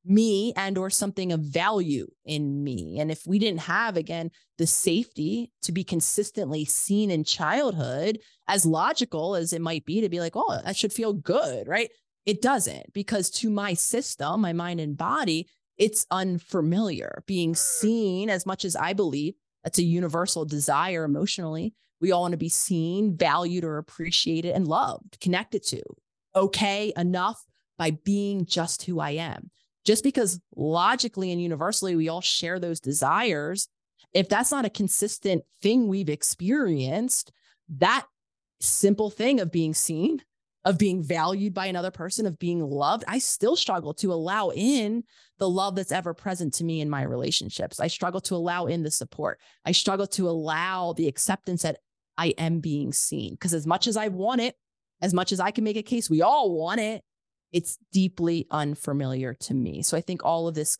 me and or something of value in me. And if we didn't have, again, the safety to be consistently seen in childhood, as logical as it might be to be like, oh, that should feel good, right? It doesn't, because to my system, my mind and body, it's unfamiliar. Being seen, as much as I believe that's a universal desire emotionally, we all want to be seen, valued, or appreciated and loved, connected to, okay, enough by being just who I am. Just because logically and universally we all share those desires, if that's not a consistent thing we've experienced, that simple thing of being seen, of being valued by another person, of being loved, I still struggle to allow in the love that's ever present to me in my relationships. I struggle to allow in the support. I struggle to allow the acceptance that I am being seen. Because as much as I want it, as much as I can make a case, we all want it, it's deeply unfamiliar to me. So I think all of this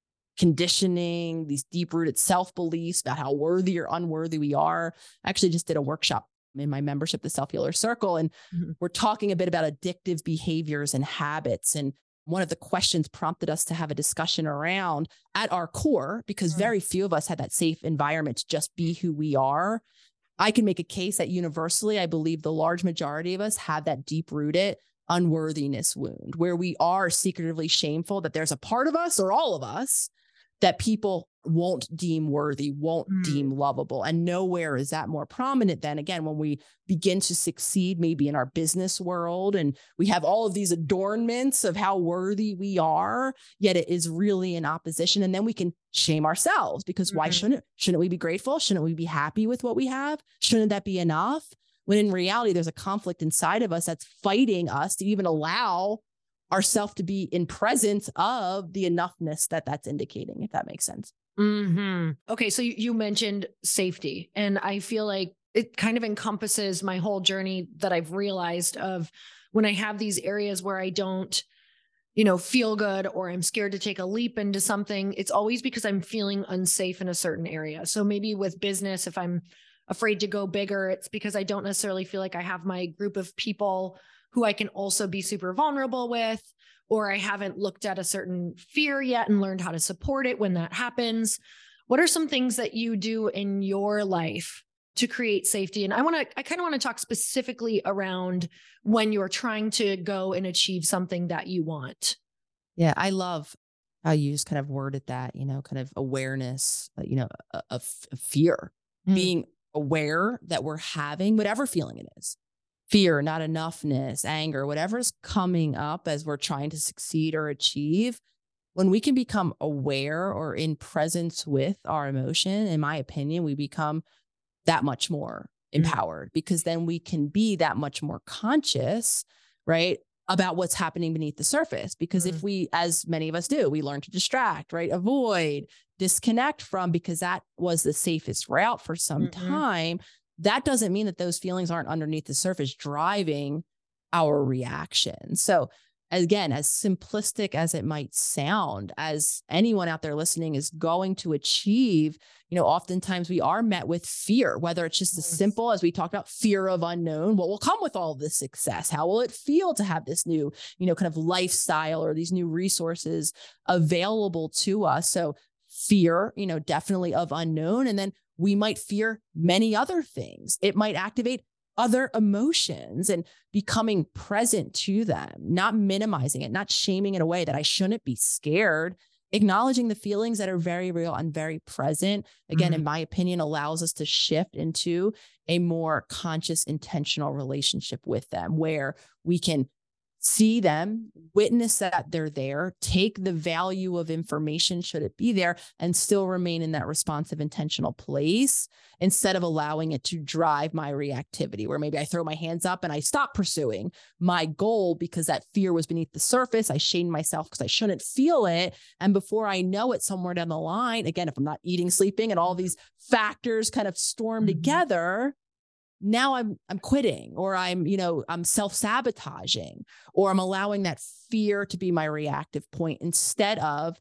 conditioning, these deep-rooted self-beliefs about how worthy or unworthy we are. I actually just did a workshop in my membership, the Self-Healer Circle, and mm-hmm. we're talking a bit about addictive behaviors and habits. And one of the questions prompted us to have a discussion around, at our core, because mm-hmm. very few of us had that safe environment to just be who we are. I can make a case that universally, I believe the large majority of us have that deep-rooted unworthiness wound where we are secretively shameful that there's a part of us, or all of us, that people won't deem worthy, won't mm. deem lovable. And nowhere is that more prominent than, again, when we begin to succeed, maybe in our business world, and we have all of these adornments of how worthy we are, yet it is really in opposition. And then we can shame ourselves because mm-hmm. why shouldn't, shouldn't we be grateful? Shouldn't we be happy with what we have? Shouldn't that be enough? When in reality, there's a conflict inside of us that's fighting us to even allow ourselves to be in presence of the enoughness that that's indicating, if that makes sense. Mm-hmm. Okay. So you, you mentioned safety, and I feel like it kind of encompasses my whole journey that I've realized of when I have these areas where I don't, you know, feel good, or I'm scared to take a leap into something. It's always because I'm feeling unsafe in a certain area. So maybe with business, if I'm afraid to go bigger, it's because I don't necessarily feel like I have my group of people who I can also be super vulnerable with, or I haven't looked at a certain fear yet and learned how to support it when that happens. What are some things that you do in your life to create safety? And I want to, I kind of want to talk specifically around when you're trying to go and achieve something that you want. Yeah, I love how you just kind of worded that, you know, kind of awareness, you know, of, of fear, mm. being aware that we're having whatever feeling it is. Fear, not enoughness, anger, whatever's coming up as we're trying to succeed or achieve. When we can become aware or in presence with our emotion, in my opinion, we become that much more empowered, because then we can be that much more conscious, right, about what's happening beneath the surface. Because mm-hmm. if we, as many of us do, we learn to distract, right, avoid, disconnect from, because that was the safest route for some mm-hmm. time. That doesn't mean that those feelings aren't underneath the surface driving our reaction. So again, as simplistic as it might sound, as anyone out there listening is going to achieve, you know, oftentimes we are met with fear, whether it's just as simple as we talked about fear of unknown. What will come with all of this success? How will it feel to have this new, you know, kind of lifestyle or these new resources available to us? So fear, you know, definitely of unknown. And then we might fear many other things. It might activate other emotions, and becoming present to them, not minimizing it, not shaming it away that I shouldn't be scared, acknowledging the feelings that are very real and very present. Again, mm-hmm. in my opinion, allows us to shift into a more conscious, intentional relationship with them, where we can see them, witness that they're there, take the value of information should it be there, and still remain in that responsive, intentional place, instead of allowing it to drive my reactivity, where maybe I throw my hands up and I stop pursuing my goal because that fear was beneath the surface. I shamed myself because I shouldn't feel it. And before I know it, somewhere down the line, again, if I'm not eating, sleeping, and all these factors kind of storm mm-hmm. together, now I'm, I'm quitting, or I'm, you know, I'm self-sabotaging, or I'm allowing that fear to be my reactive point instead of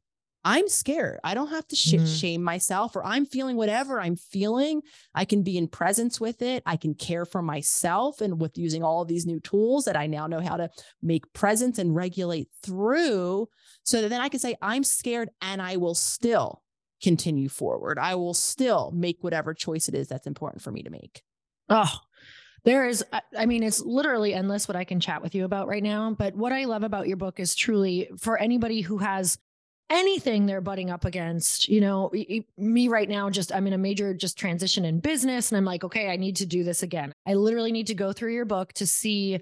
I'm scared. I don't have to sh- Mm. shame myself, or I'm feeling whatever I'm feeling. I can be in presence with it. I can care for myself. And with using all of these new tools that I now know how to make presence and regulate through, so that then I can say, I'm scared and I will still continue forward. I will still make whatever choice it is that's important for me to make. Oh, there is, I- I mean, it's literally endless what I can chat with you about right now. But what I love about your book is truly for anybody who has anything they're butting up against, you know, e- e- me right now, just I'm in a major just transition in business. And I'm like, okay, I need to do this again. I literally need to go through your book to see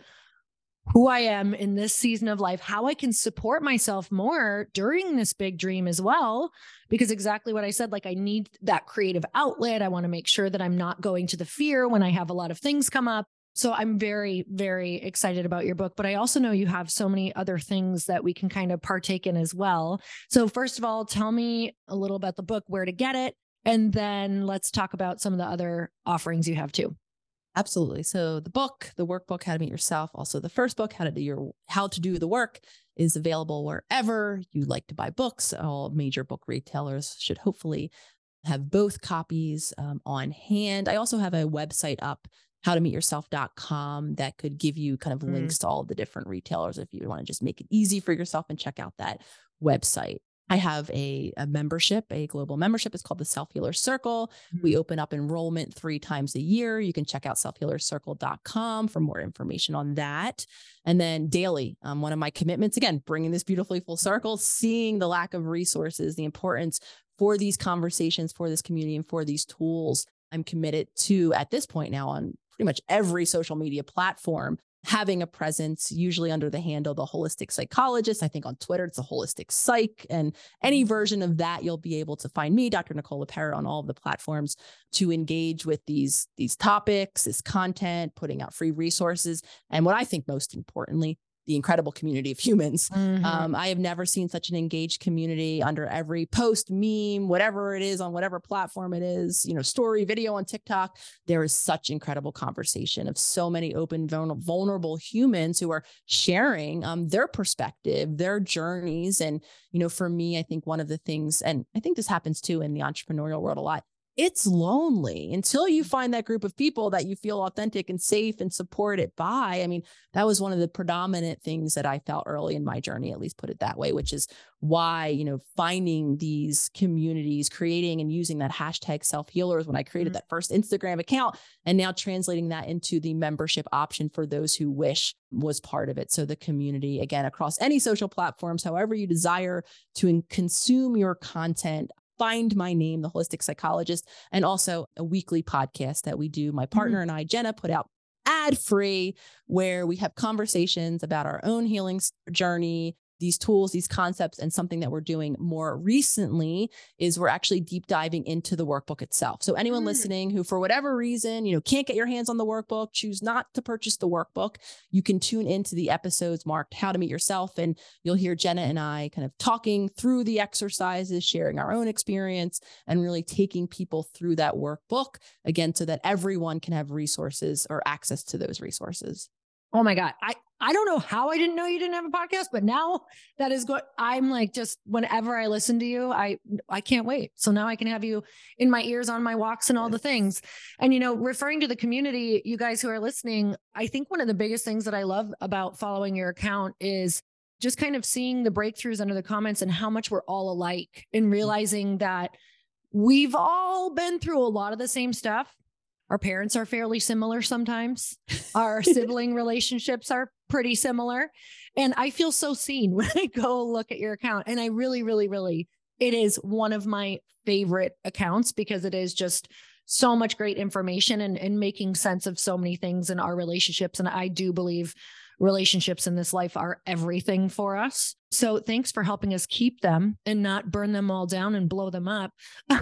who I am in this season of life, how I can support myself more during this big dream as well. Because exactly what I said, like I need that creative outlet. I want to make sure that I'm not going to the fear when I have a lot of things come up. So I'm very, very excited about your book, but I also know you have so many other things that we can kind of partake in as well. So first of all, tell me a little about the book, where to get it, and then let's talk about some of the other offerings you have too. Absolutely. So the book, the workbook, How to Meet Yourself, also the first book, How to Do Your How to Do the Work, is available wherever you like to buy books. All major book retailers should hopefully have both copies um, on hand. I also have a website up, how to meet yourself dot com, that could give you kind of Mm. links to all of the different retailers if you want to just make it easy for yourself and check out that website. I have a, a membership, a global membership. It's called the Self Healer Circle. We open up enrollment three times a year. You can check out self healer circle dot com for more information on that. And then daily, um, one of my commitments, again, bringing this beautifully full circle, seeing the lack of resources, the importance for these conversations, for this community, and for these tools. I'm committed to, at this point now, on pretty much every social media platform, having a presence, usually under the handle The Holistic Psychologist. I think on Twitter, it's a Holistic Psych, and any version of that, you'll be able to find me, Doctor Nicole LePera, on all of the platforms to engage with these, these topics, this content, putting out free resources. And what I think most importantly, the incredible community of humans. Mhm. Um, I have never seen such an engaged community under every post, meme, whatever it is, on whatever platform it is, you know, story, video on TikTok. There is such incredible conversation of so many open, vulnerable humans who are sharing um, their perspective, their journeys. And, you know, for me, I think one of the things, and I think this happens too in the entrepreneurial world a lot, it's lonely until you find that group of people that you feel authentic and safe and supported by. I mean, that was one of the predominant things that I felt early in my journey, at least put it that way, which is why, you know, finding these communities, creating and using that hashtag self healers when I created Mhm. that first Instagram account, and now translating that into the membership option for those who wish, was part of it. So the community, again, across any social platforms, however you desire to in- consume your content, find my name, The Holistic Psychologist, and also a weekly podcast that we do. My partner and I, Jenna, put out ad free, where we have conversations about our own healing journey, these tools, these concepts. And something that we're doing more recently is we're actually deep diving into the workbook itself. So anyone Mm. listening who, for whatever reason, you know, can't get your hands on the workbook, choose not to purchase the workbook, you can tune into the episodes marked How to Meet Yourself, and you'll hear Jenna and I kind of talking through the exercises, sharing our own experience, and really taking people through that workbook, again, so that everyone can have resources or access to those resources. Oh my God. I, I don't know how I didn't know you didn't have a podcast, but now that is good. I'm like, just whenever I listen to you, I, I can't wait. So now I can have you in my ears on my walks and all the things. And, you know, referring to the community, you guys who are listening, I think one of the biggest things that I love about following your account is just kind of seeing the breakthroughs under the comments and how much we're all alike, and realizing that we've all been through a lot of the same stuff. Our parents are fairly similar sometimes. Our sibling relationships are pretty similar. And I feel so seen when I go look at your account. And I really, really, really, it is one of my favorite accounts because it is just so much great information and, and making sense of so many things in our relationships. And I do believe relationships in this life are everything for us. So thanks for helping us keep them and not burn them all down and blow them up. I'm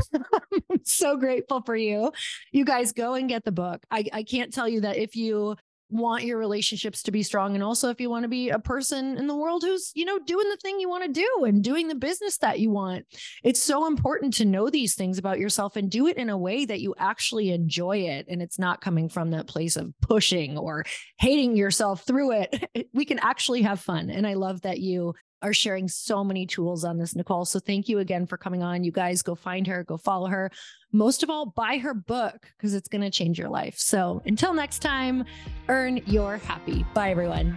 so grateful for you. You guys go and get the book. I, I can't tell you that if you want your relationships to be strong, and also if you want to be a person in the world who's, you know, doing the thing you want to do and doing the business that you want, it's so important to know these things about yourself and do it in a way that you actually enjoy it. And it's not coming from that place of pushing or hating yourself through it. We can actually have fun. And I love that you are sharing so many tools on this, Nicole. So thank you again for coming on. You guys go find her, go follow her. Most of all, buy her book because it's going to change your life. So until next time, earn your happy. Bye, everyone.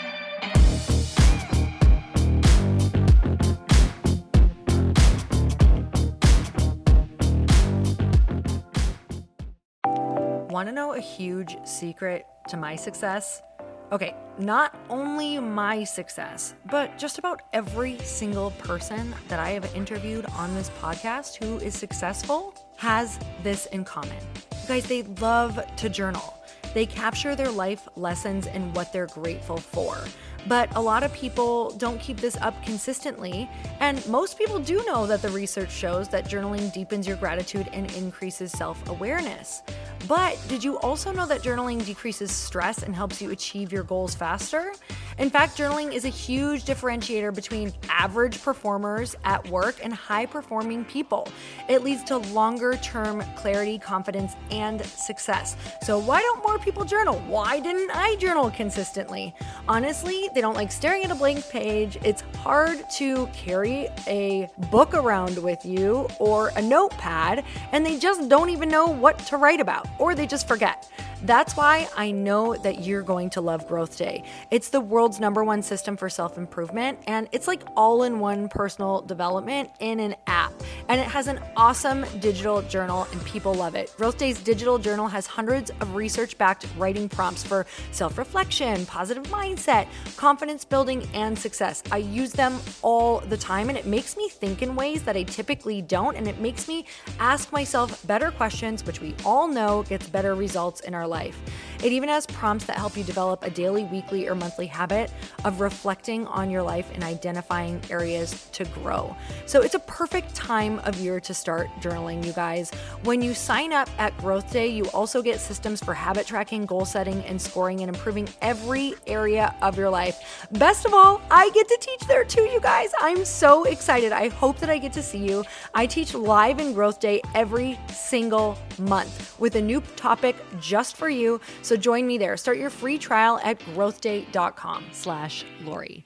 Want to know a huge secret to my success? Okay, not only my success, but just about every single person that I have interviewed on this podcast who is successful has this in common. You guys, they love to journal. They capture their life lessons and what they're grateful for. But a lot of people don't keep this up consistently. And most people do know that the research shows that journaling deepens your gratitude and increases self-awareness. But did you also know that journaling decreases stress and helps you achieve your goals faster? In fact, journaling is a huge differentiator between average performers at work and high-performing people. It leads to longer-term clarity, confidence, and success. So why don't more people journal? Why didn't I journal consistently? Honestly, they don't like staring at a blank page. It's hard to carry a book around with you or a notepad, and they just don't even know what to write about, or they just forget. That's why I know that you're going to love Growth Day. It's the world's number one system for self-improvement, and it's like all-in-one personal development in an app. And it has an awesome digital journal, and people love it. Growth Day's digital journal has hundreds of research-backed writing prompts for self-reflection, positive mindset, confidence building, and success. I use them all the time, and it makes me think in ways that I typically don't, and it makes me ask myself better questions, which we all know gets better results in our life. It even has prompts that help you develop a daily, weekly, or monthly habit of reflecting on your life and identifying areas to grow. So it's a perfect time of year to start journaling, you guys. When you sign up at Growth Day, you also get systems for habit tracking, goal setting, and scoring, and improving every area of your life. Best of all, I get to teach there too, you guys. I'm so excited. I hope that I get to see you. I teach live in Growth Day every single month with a new topic just for you. So join me there. Start your free trial at growthday.com slash Lori.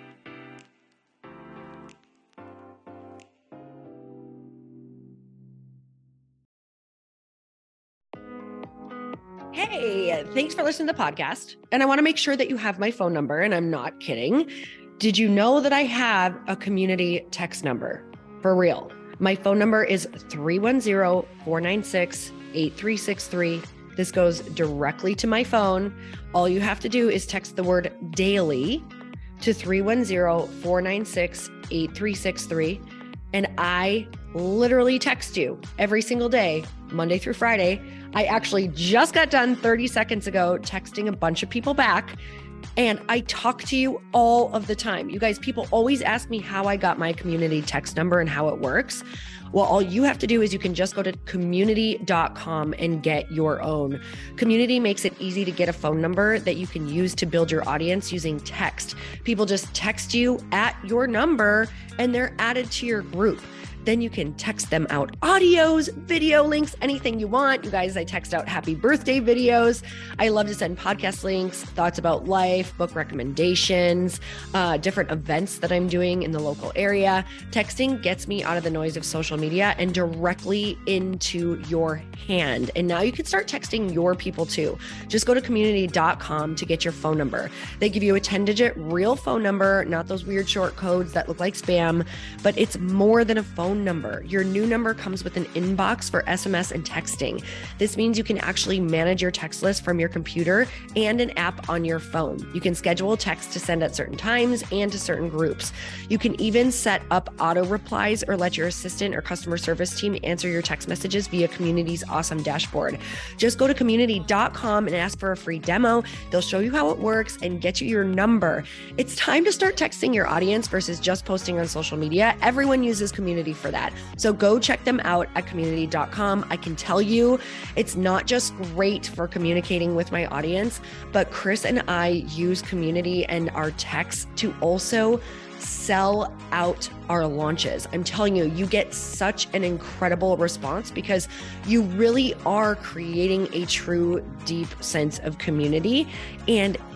Hey, thanks for listening to the podcast. And I want to make sure that you have my phone number, and I'm not kidding. Did you know that I have a community text number? For real. My phone number is three one zero, four nine six, eight three six three. This goes directly to my phone. All you have to do is text the word daily to three one zero, four nine six, eight three six three. And I literally text you every single day, Monday through Friday. I actually just got done thirty seconds ago texting a bunch of people back, and I talk to you all of the time. You guys, people always ask me how I got my community text number and how it works. Well, all you have to do is you can just go to community dot com and get your own. Community makes it easy to get a phone number that you can use to build your audience using text. People just text you at your number and they're added to your group. Then you can text them out audios, video links, anything you want. You guys, I text out happy birthday videos. I love to send podcast links, thoughts about life, book recommendations, uh, different events that I'm doing in the local area. Texting gets me out of the noise of social media and directly into your hand. And now you can start texting your people too. Just go to community dot com to get your phone number. They give you a ten digit real phone number, not those weird short codes that look like spam, but it's more than a phone number. Your new number comes with an inbox for S M S and texting. This means you can actually manage your text list from your computer and an app on your phone. You can schedule text to send at certain times and to certain groups. You can even set up auto replies or let your assistant or customer service team answer your text messages via Community's awesome dashboard. Just go to community dot com and ask for a free demo. They'll show you how it works and get you your number. It's time to start texting your audience versus just posting on social media. Everyone uses Community for that. So go check them out at community dot com. I can tell you it's not just great for communicating with my audience, but Chris and I use Community and our texts to also sell out our launches. I'm telling you, you get such an incredible response because you really are creating a true deep sense of community. And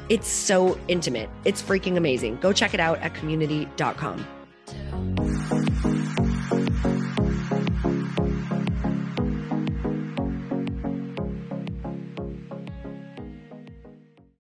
It's so intimate. It's freaking amazing. Go check it out at community dot com.